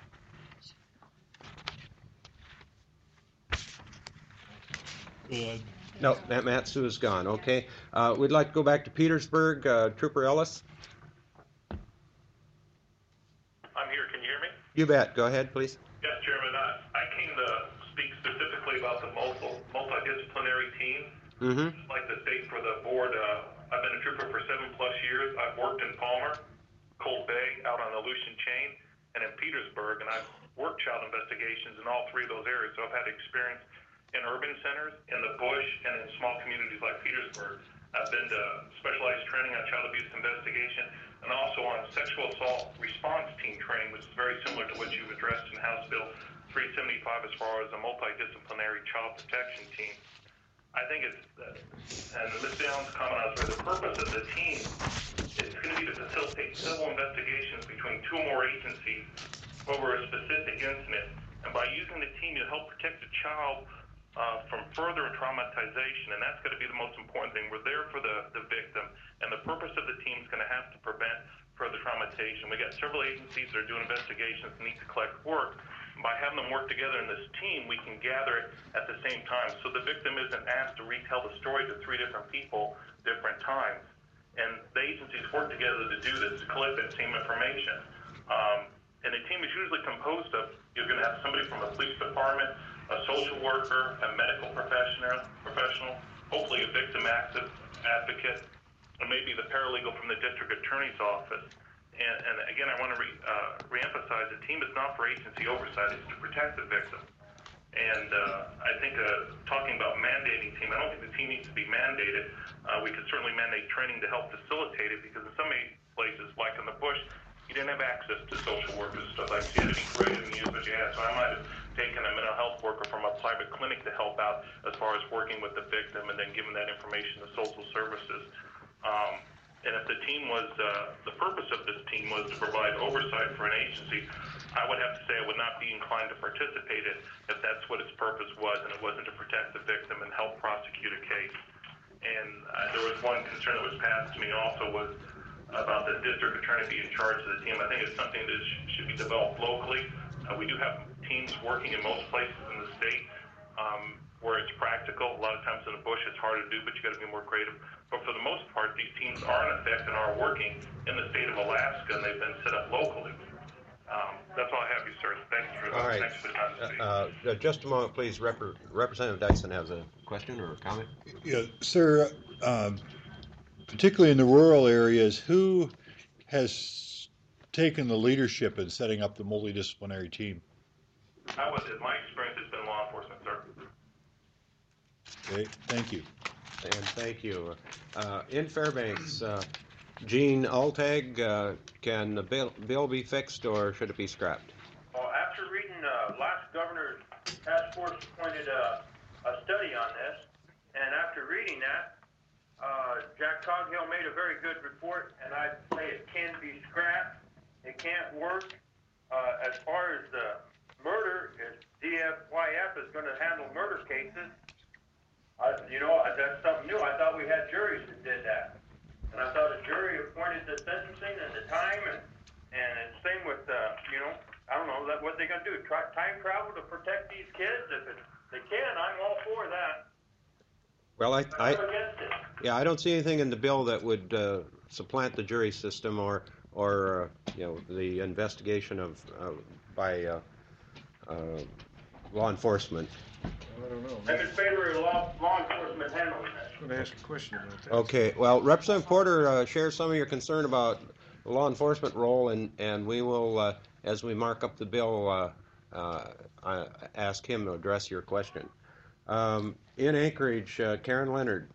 Good. No, Matt Mat-Su is gone. Okay. Uh, we'd like to go back to Petersburg. Uh, Trooper Ellis? I'm here. Can you hear me? You bet. Go ahead, please. Yes, Chairman. I, I came to speak specifically about the multi, multidisciplinary team. Mm-hmm. I'd like to state for the board, uh, I've been a trooper for seven plus years. I've worked in Palmer, Cold Bay, out on the Aleutian Chain, and in Petersburg, and I've worked child investigations in all three of those areas. So I've had experience in urban centers, in the bush, and in small communities like Petersburg. I've been to specialized training on child abuse investigation and also on sexual assault response team training, which is very similar to what you've addressed in House Bill three seventy-five as far as a multidisciplinary child protection team. I think it's, uh, and Miz Downs' comment on the purpose of the team is going to be to facilitate civil investigations between two or more agencies over a specific incident. And by using the team, you'll help protect the child Uh, from further traumatization, and that's going to be the most important thing. We're there for the, the victim, and the purpose of the team is going to have to prevent further traumatization. We got several agencies that are doing investigations and need to collect work. By having them work together in this team, we can gather it at the same time, so the victim isn't asked to retell the story to three different people, different times. And the agencies work together to do this, to collect that same information. Um, and the team is usually composed of, you're going to have somebody from the police department, a social worker, a medical professional, professional, hopefully a victim active advocate, or maybe the paralegal from the district attorney's office. And, and again, I want to re, uh, reemphasize the team is not for agency oversight; it's to protect the victim. And uh, I think uh, talking about mandating team, I don't think the team needs to be mandated. Uh, we could certainly mandate training to help facilitate it, because in some places, like in the bush, you didn't have access to social workers and stuff like that. So you had to be creative and use what you had. So I might have taken a mental health worker from a private clinic to help out as far as working with the victim and then giving that information to social services. Um, and if the team was, uh, the purpose of this team was to provide oversight for an agency, I would have to say I would not be inclined to participate in if that's what its purpose was, and it wasn't to protect the victim and help prosecute a case. And uh, there was one concern that was passed to me also was about the district attorney being in charge of the team. I think it's something that sh- should be developed locally. Uh, we do have teams working in most places in the state um, where it's practical. A lot of times in the bush it's hard to do, but you got to be more creative. But for the most part, these teams are in effect and are working in the state of Alaska, and they've been set up locally. Um, that's all I have, you sir. Thanks for, All right. thanks for the time to speak. Uh, uh, just a moment, please. Rep- Representative Dyson has a question or a comment. Yeah, sir. Um, particularly in the rural areas, who has taken the leadership in setting up the multidisciplinary team? I was, my experience has been law enforcement, sir. Okay, thank you. And thank you. Uh, in Fairbanks, uh, Gene Altag, uh, can the bill, bill be fixed or should it be scrapped? Well, after reading uh, last governor's task force appointed uh, a study on this, and after reading that, uh, Jack Coghill made a very good report, and I'd say it can be scrapped. It can't work. Uh, as far as the murder, is D F Y F is going to handle murder I, you know, I- that's something new. I thought we had juries that did that. And I thought a jury appointed the sentencing and the time, and, and it's same with, uh, you know, I don't know, that, what they gonna do, try, time travel to protect these kids? If it, they can, I'm all for that. Well, I, But I, I'm against it. yeah, I don't see anything in the bill that would uh, supplant the jury system or, or uh, you know, the investigation of uh, by uh, uh, law enforcement. I don't know. I'm in favor of law, law enforcement handling this. I'm going to ask a question about that. Okay, well, Representative Porter uh, shares some of your concern about the law enforcement role, and, and we will, uh, as we mark up the bill, uh, uh, uh, ask him to address your question. Um, in Anchorage, uh, Karen Leonard,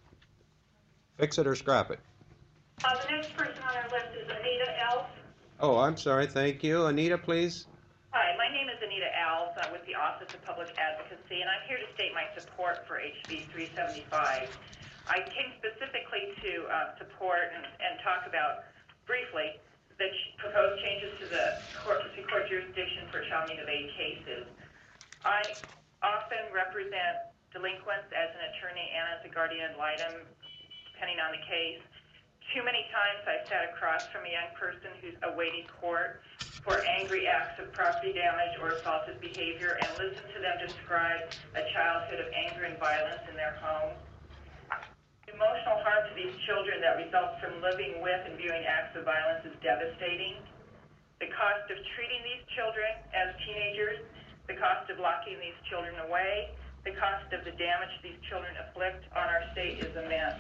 fix it or scrap it? Uh, the next person on our list is Anita Elf. Oh, I'm sorry, thank you. Anita, please. Hi, my name is Anita Alves uh, with the Office of Public Advocacy, and I'm here to state my support for H B three seventy-five. I came specifically to uh, support and, and talk about, briefly, the ch- proposed changes to the court, to court jurisdiction for child need of aid cases. I often represent delinquents as an attorney and as a guardian ad litem, depending on the case. Too many times I've sat across from a young person who's awaiting court for angry acts of property damage or assaultive behavior and listen to them describe a childhood of anger and violence in their home. Emotional harm to these children that results from living with and viewing acts of violence is devastating. The cost of treating these children as teenagers, the cost of locking these children away, the cost of the damage these children afflict on our state is immense.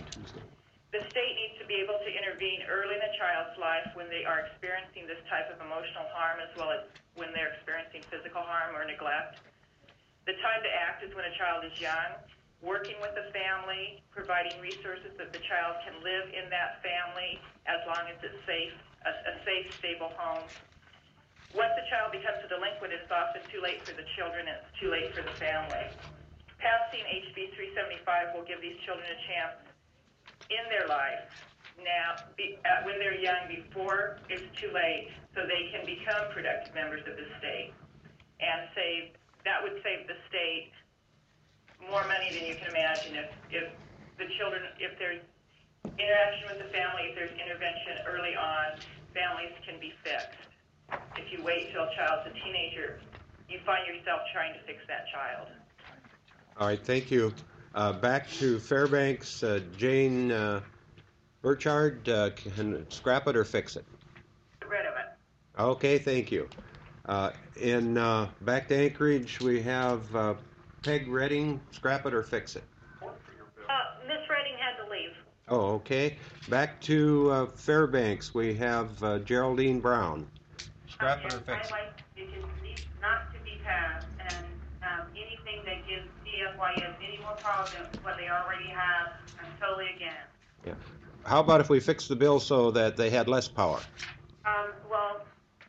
The state needs to be able to intervene early in a child's life when they are experiencing this type of emotional harm, as well as when they're experiencing physical harm or neglect. The time to act is when a child is young, working with the family, providing resources that the child can live in that family as long as it's safe, a, a safe, stable home. Once a child becomes a delinquent, it's often too late for the children and it's too late for the family. Passing H B three seventy-five will give these children a chance in their life now, be, uh, when they're young, before it's too late, so they can become productive members of the state. And save, that would save the state more money than you can imagine if, if the children, if there's interaction with the family, if there's intervention early on, families can be fixed. If you wait till a child's a teenager, you find yourself trying to fix that child. All right, thank you. Uh, back to Fairbanks, uh, Jane uh, Burchard, uh, can scrap it or fix it? Get rid of it. Okay, thank you. Uh, in uh, back to Anchorage, we have uh, Peg Redding, scrap it or fix it? Uh, Miss Redding had to leave. Oh, okay. Back to uh, Fairbanks, we have uh, Geraldine Brown. Scrap it or fix it? I like it needs not to be passed, and um, anything that gives C F Y S any more power than what they already have, I'm totally against. Yeah. How about if we fix the bill so that they had less power? Um, well,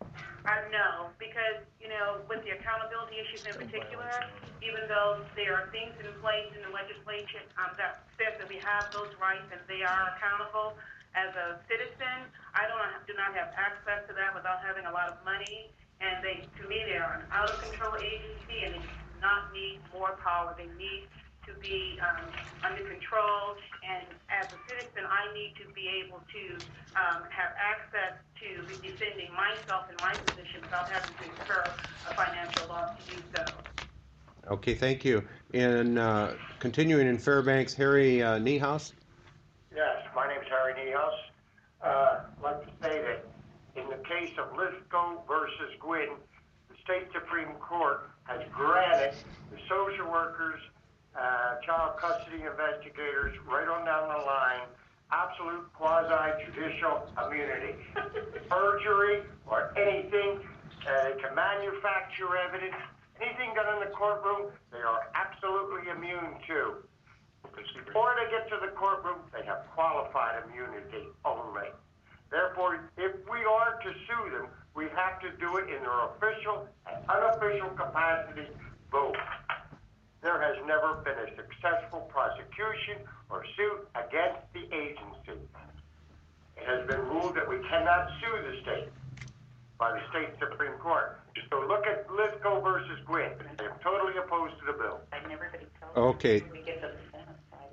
I no, because, you know, with the accountability issues in particular, even though there are things in place in the legislation um, that says that we have those rights and they are accountable, as a citizen, I don't do not have access to that without having a lot of money, and they, to me, they are an out-of-control agency, and they do not need more power. They need to be um, under control, and as a citizen, I need to be able to um, have access to be defending myself in my position without having to incur a financial loss to do so. Okay, thank you. In uh, continuing in Fairbanks, Harry uh, Niehaus. Yes, my name is Harry Niehaus. Uh, I'd like to say that in the case of Lisco versus Gwynn, the state Supreme Court has granted the social workers, uh, child custody investigators, right on down the line, absolute quasi-judicial immunity. Perjury or anything, uh, they can manufacture evidence, anything done in the courtroom, they are absolutely immune to. Before they get to the courtroom, they have qualified immunity only. Therefore, if we are to sue them, we have to do it in their official and unofficial capacity both. There has never been a successful prosecution or suit against the agency. It has been ruled that we cannot sue the state by the state Supreme Court. So look at Lisco versus Gwynn. I am totally opposed to the bill. Okay. We get the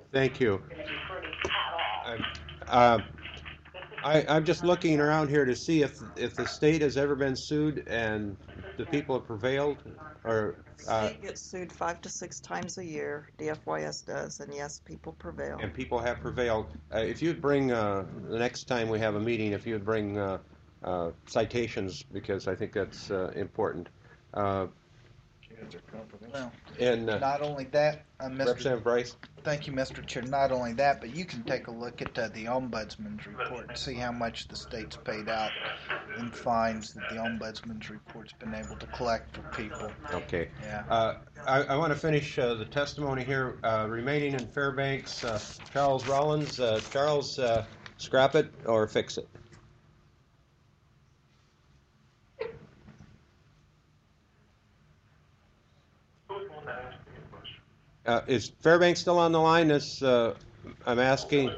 Thank you. going to be pretty at all. Uh, I, I'm just looking around here to see if if the state has ever been sued and the people have prevailed, or uh, State gets sued five to six times a year. D F Y S does, and yes, people prevail. and people have prevailed. Uh, if you'd bring uh, the next time we have a meeting, if you'd bring uh, uh, citations, because I think that's uh, important. Uh, Well, and uh, not only that, uh, Mister Representative Bryce. Thank you, Mister Chair. Not only that, but you can take a look at uh, the Ombudsman's report and see how much the state's paid out in fines that the Ombudsman's report's been able to collect for people. Okay. Yeah. Uh, I, I want to finish uh, the testimony here. Uh, remaining in Fairbanks, uh, Charles Rollins. Uh, Charles, uh, scrap it or fix it. Uh, is Fairbanks still on the line? This, uh, I'm asking.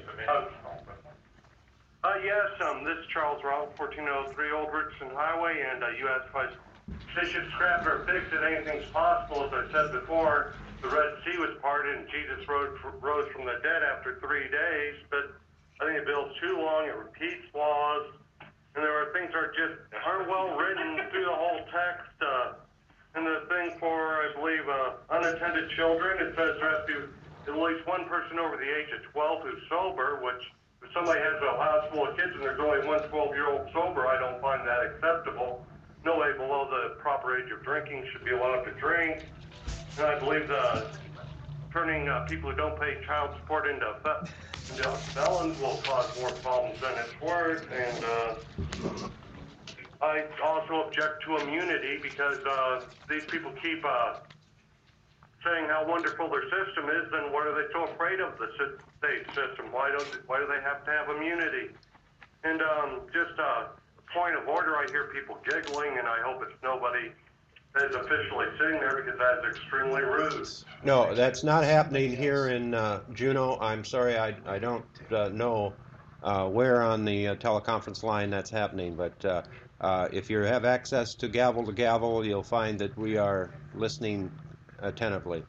Uh, yes, um, this is Charles Rollins, fourteen oh three Old Richardson Highway, and uh, you asked if I they should scrap or fix it. Anything's possible. As I said before, the Red Sea was parted and Jesus rose, rose from the dead after three days, but I think the bill's too long. It repeats laws, and there are things that are just aren't well written through the whole text. Uh, and the thing for, I believe, uh, unattended children, it says there has to be at least one person over the age of twelve who's sober, which if somebody has a house full of kids and there's only one twelve-year-old sober, I don't find that acceptable. Nobody below the proper age of drinking should be allowed to drink. And I believe the turning uh, people who don't pay child support into, fe- into felons will cause more problems than it's worth. And uh, I also object to immunity because uh, these people keep uh, saying how wonderful their system is, then what are they so afraid of the state system? Why don't why do they have to have immunity? And um, just a point of order, I hear people giggling, and I hope it's nobody that is officially sitting there because that is extremely rude. No, that's not happening here in uh, Juneau. I'm sorry, I, I don't uh, know uh, where on the uh, teleconference line that's happening, but uh, uh, if you have access to gavel to gavel, you'll find that we are listening attentively.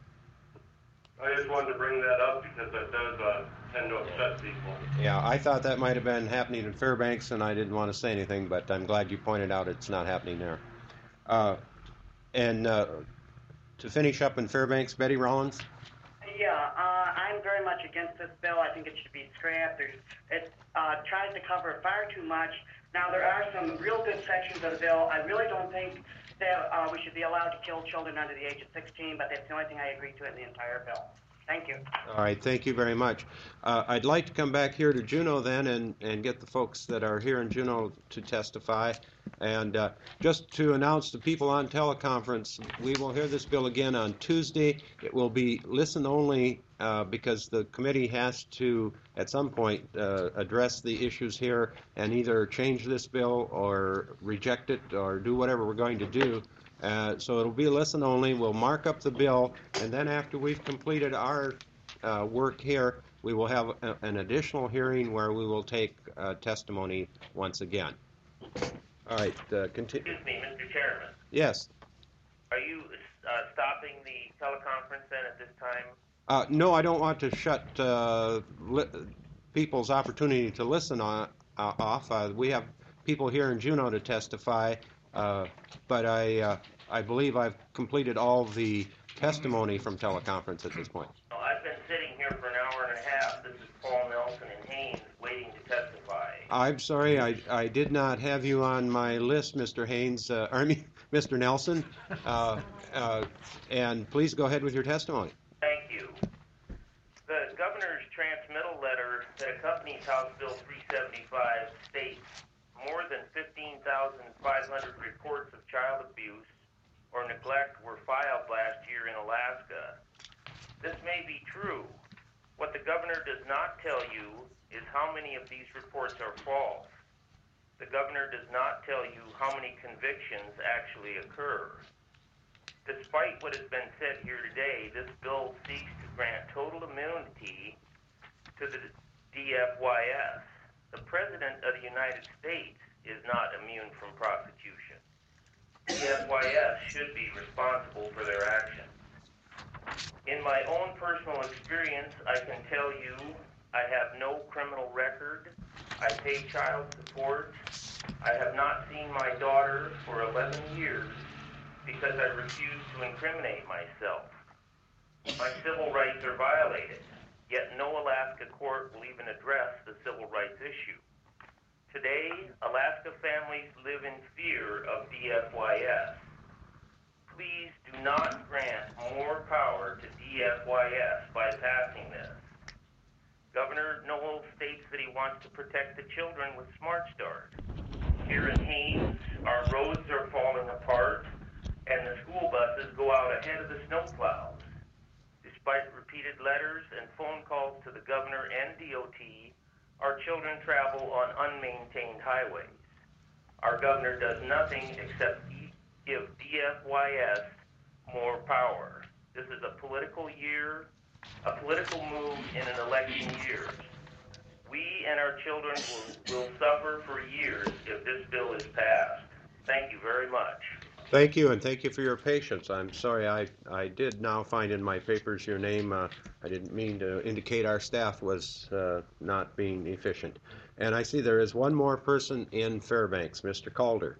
I just wanted to bring that up because that does uh, tend to upset people. Yeah, I thought that might have been happening in Fairbanks, and I didn't want to say anything, but I'm glad you pointed out it's not happening there. Uh, and uh, to finish up in Fairbanks, Betty Rollins. Yeah, uh, I'm very much against this bill. I think it should be scrapped. There's, it uh, tries to cover far too much. Now, there are some real good sections of the bill. I really don't think that uh, we should be allowed to kill children under the age of sixteen, but that's the only thing I agree to in the entire bill. Thank you. All right, thank you very much. Uh, I'd like to come back here to Juneau then and, and get the folks that are here in Juneau to testify. And uh, just to announce to people on teleconference, we will hear this bill again on Tuesday. It will be listen only uh, because the committee has to, at some point, uh, address the issues here and either change this bill or reject it or do whatever we're going to do. Uh, so it'll be listen only. We'll mark up the bill, and then after we've completed our uh, work here, we will have a, an additional hearing where we will take uh, testimony once again. All right, uh, continue. Excuse me, Mister Chairman. Yes. Are you uh, stopping the teleconference then at this time? Uh, no, I don't want to shut uh, li- people's opportunity to listen on, uh, off. Uh, we have people here in Juneau to testify. Uh, but I, uh, I believe I've completed all the testimony from teleconference at this point. Well, I've been sitting here for an hour and a half. This is Paul Nelson and Haynes waiting to testify. I'm sorry, I, I did not have you on my list, Mister Haynes, uh, I mean, Mister Nelson. Uh, uh, and please go ahead with your testimony. Thank you. The governor's transmittal letter that accompanies House Bill three seventy-five states more than fifteen thousand five hundred reports of child abuse or neglect were filed last year in Alaska. This may be true. What the governor does not tell you is how many of these reports are false. The governor does not tell you how many convictions actually occur. Despite what has been said here today, this bill seeks to grant total immunity to the D F Y S. The President of the United States is not immune from prosecution. D F Y S should be responsible for their actions. In my own personal experience, I can tell you I have no criminal record. I pay child support. I have not seen my daughter for eleven years because I refuse to incriminate myself. My civil rights are violated, yet no Alaska court will even address the civil rights issue. Today, Alaska families live in fear of D F Y S. Please do not grant more power to D F Y S by passing this. Governor Noel states that he wants to protect the children with Smart Start. Here in Haines, our roads are falling apart, and the school buses go out ahead of the snowplows. Despite repeated letters and phone calls to the governor and D O T, our children travel on unmaintained highways. Our governor does nothing except give D F Y S more power. This is a political year, a political move in an election year. We and our children will, will suffer for years if this bill is passed. Thank you very much. Thank you, and thank you for your patience. I'm sorry, I, I did now find in my papers your name. Uh, I didn't mean to indicate our staff was uh, not being efficient. And I see there is one more person in Fairbanks, Mister Calder.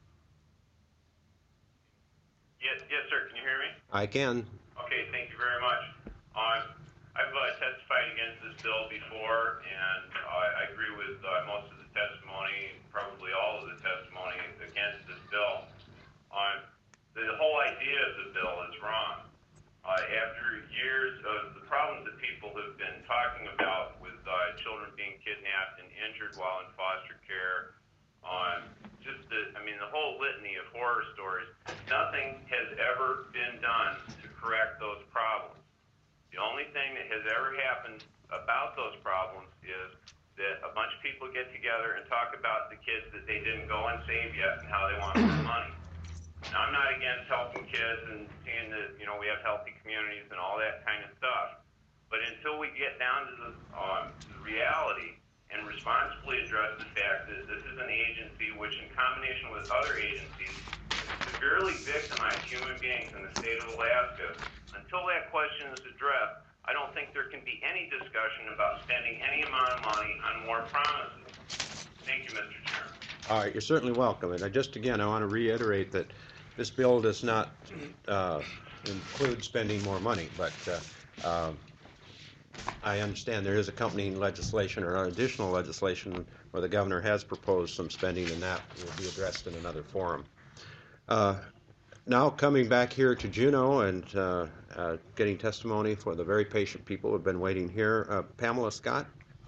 Yes, yes, sir. Can you hear me? I can. Okay, thank you very much. Um, I've uh, testified against this bill before, and uh, I agree with uh, most of the testimony, probably all of the testimony against this bill. Um, the, the whole idea of the bill is wrong. Uh, after years of the problems that people have been talking about with uh, children being kidnapped and injured while in foster care, um, just the, I mean, the whole litany of horror stories, nothing has ever been done to correct those problems. The only thing that has ever happened about those problems is that a bunch of people get together and talk about the kids that they didn't go and save yet and how they want more money. Now, I'm not against helping kids and seeing that, you know, we have healthy communities and all that kind of stuff. But until we get down to the, um, the reality and responsibly address the fact that this is an agency which, in combination with other agencies, severely victimize human beings in the state of Alaska, until that question is addressed, I don't think there can be any discussion about spending any amount of money on more promises. Thank you, Mister Chairman. All right, you're certainly welcome. And I just again, I want to reiterate that this bill does not uh, include spending more money, but uh, um, I understand there is accompanying legislation or additional legislation where the governor has proposed some spending, and that will be addressed in another forum. Uh, now coming back here to Juneau and uh, uh, getting testimony for the very patient people who have been waiting here, uh, Pamela Scott.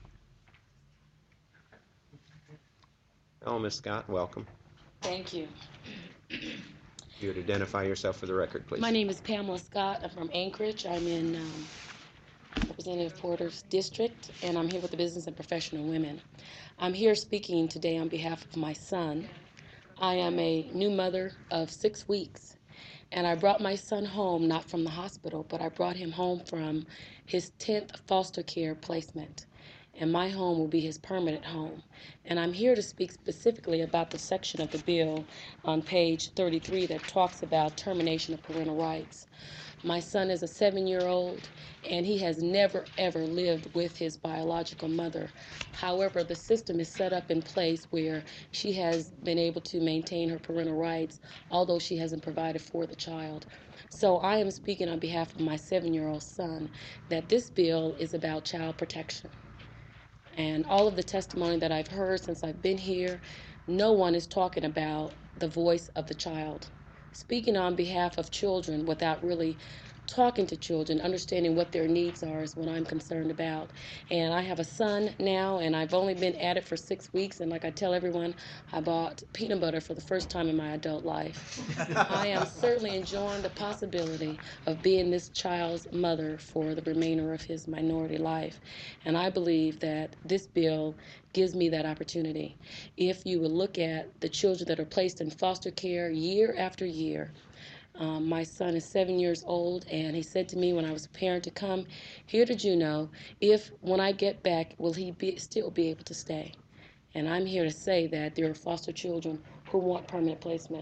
Oh, Miz Scott, welcome. Thank you. If you would identify yourself for the record, please. My name is Pamela Scott. I'm from Anchorage. I'm in um, Representative Porter's district, and I'm here with the Business and Professional Women. I'm here speaking today on behalf of my son. I am a new mother of six weeks, and I brought my son home, not from the hospital, but I brought him home from his tenth foster care placement. And my home will be his permanent home. And I'm here to speak specifically about the section of the bill on page thirty-three that talks about termination of parental rights. My son is a seven-year-old, and he has never, ever lived with his biological mother. However, the system is set up in place where she has been able to maintain her parental rights, although she hasn't provided for the child. So I am speaking on behalf of my seven-year-old son that this bill is about child protection. And all of the testimony that I've heard since I've been here, no one is talking about the voice of the child. Speaking on behalf of children without really talking to children, understanding what their needs are is what I'm concerned about. And I have a son now, and I've only been at it for six weeks, and like I tell everyone, I bought peanut butter for the first time in my adult life. I am certainly enjoying the possibility of being this child's mother for the remainder of his minority life. And I believe that this bill gives me that opportunity. If you would look at the children that are placed in foster care year after year, Um, my son is seven years old, and he said to me when I was preparing to come here to Juneau, if when I get back, will he be, still be able to stay? And I'm here to say that there are foster children who want permanent placement.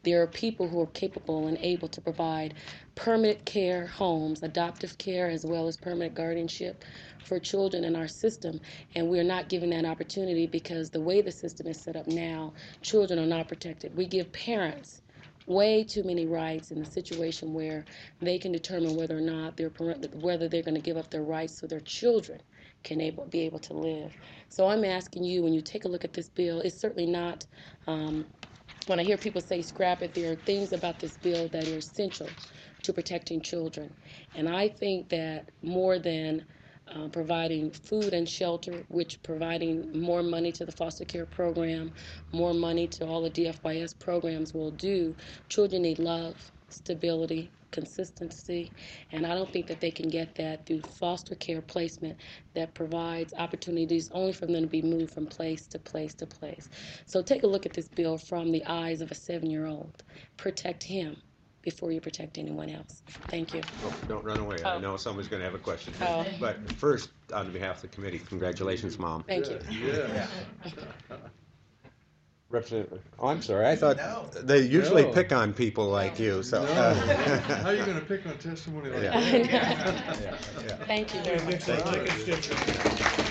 there are people who are capable and able to provide permanent care homes, adoptive care, as well as permanent guardianship for children in our system, and we're not given that opportunity because the way the system is set up now, children are not protected. We give parents way too many rights in the situation where they can determine whether or not they're whether they're going to give up their rights so their children can able, be able to live. So I'm asking you, when you take a look at this bill, it's certainly not, um, when I hear people say scrap it, there are things about this bill that are essential to protecting children. And I think that more than Uh, providing food and shelter, which providing more money to the foster care program, more money to all the D F Y S programs will do. Children need love, stability, consistency, and I don't think that they can get that through foster care placement that provides opportunities only for them to be moved from place to place to place. So take a look at this bill from the eyes of a seven-year-old. Protect him before you protect anyone else. Thank you. Oh, don't run away. Oh. I know someone's going to have a question. Oh. But first, on behalf of the committee, congratulations, Mom. Thank you. Yeah. Representative. Oh, I'm sorry. I thought they usually No. pick on people like you. So. No. uh, How are you going to pick on testimony like Yeah. that? Yeah. Yeah. Thank you very much. Thank you.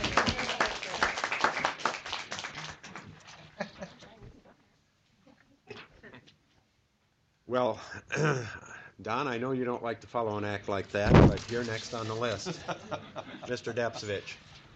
Well, Don, I know you don't like to follow an act like that, but you're next on the list. Mister Dapsevich.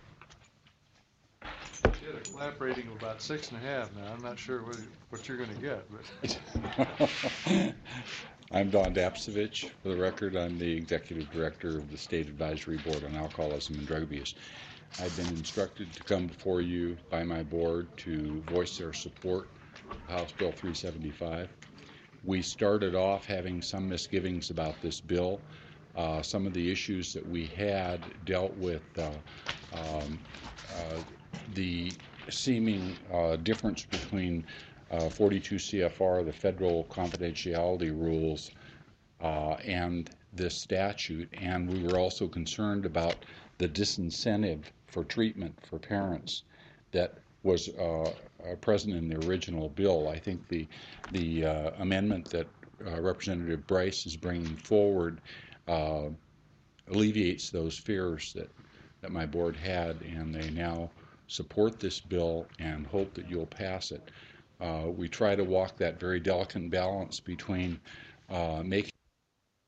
You had a clap rating of about six and a half now. I'm not sure what, what you're going to get, but. I'm Don Dapsevich. For the record, I'm the Executive Director of the State Advisory Board on Alcoholism and Drug Abuse. I've been instructed to come before you by my board to voice their support for House Bill three seventy-five. We started off having some misgivings about this bill. Uh, some of the issues that we had dealt with uh, um, uh, the seeming uh, difference between uh, forty-two C F R, the federal confidentiality rules, uh, and this statute, and we were also concerned about the disincentive for treatment for parents that was uh, uh, present in the original bill. I think the the uh, amendment that uh, Representative Bryce is bringing forward uh, alleviates those fears that, that my board had, and they now support this bill and hope that you'll pass it. Uh, we try to walk that very delicate balance between uh, making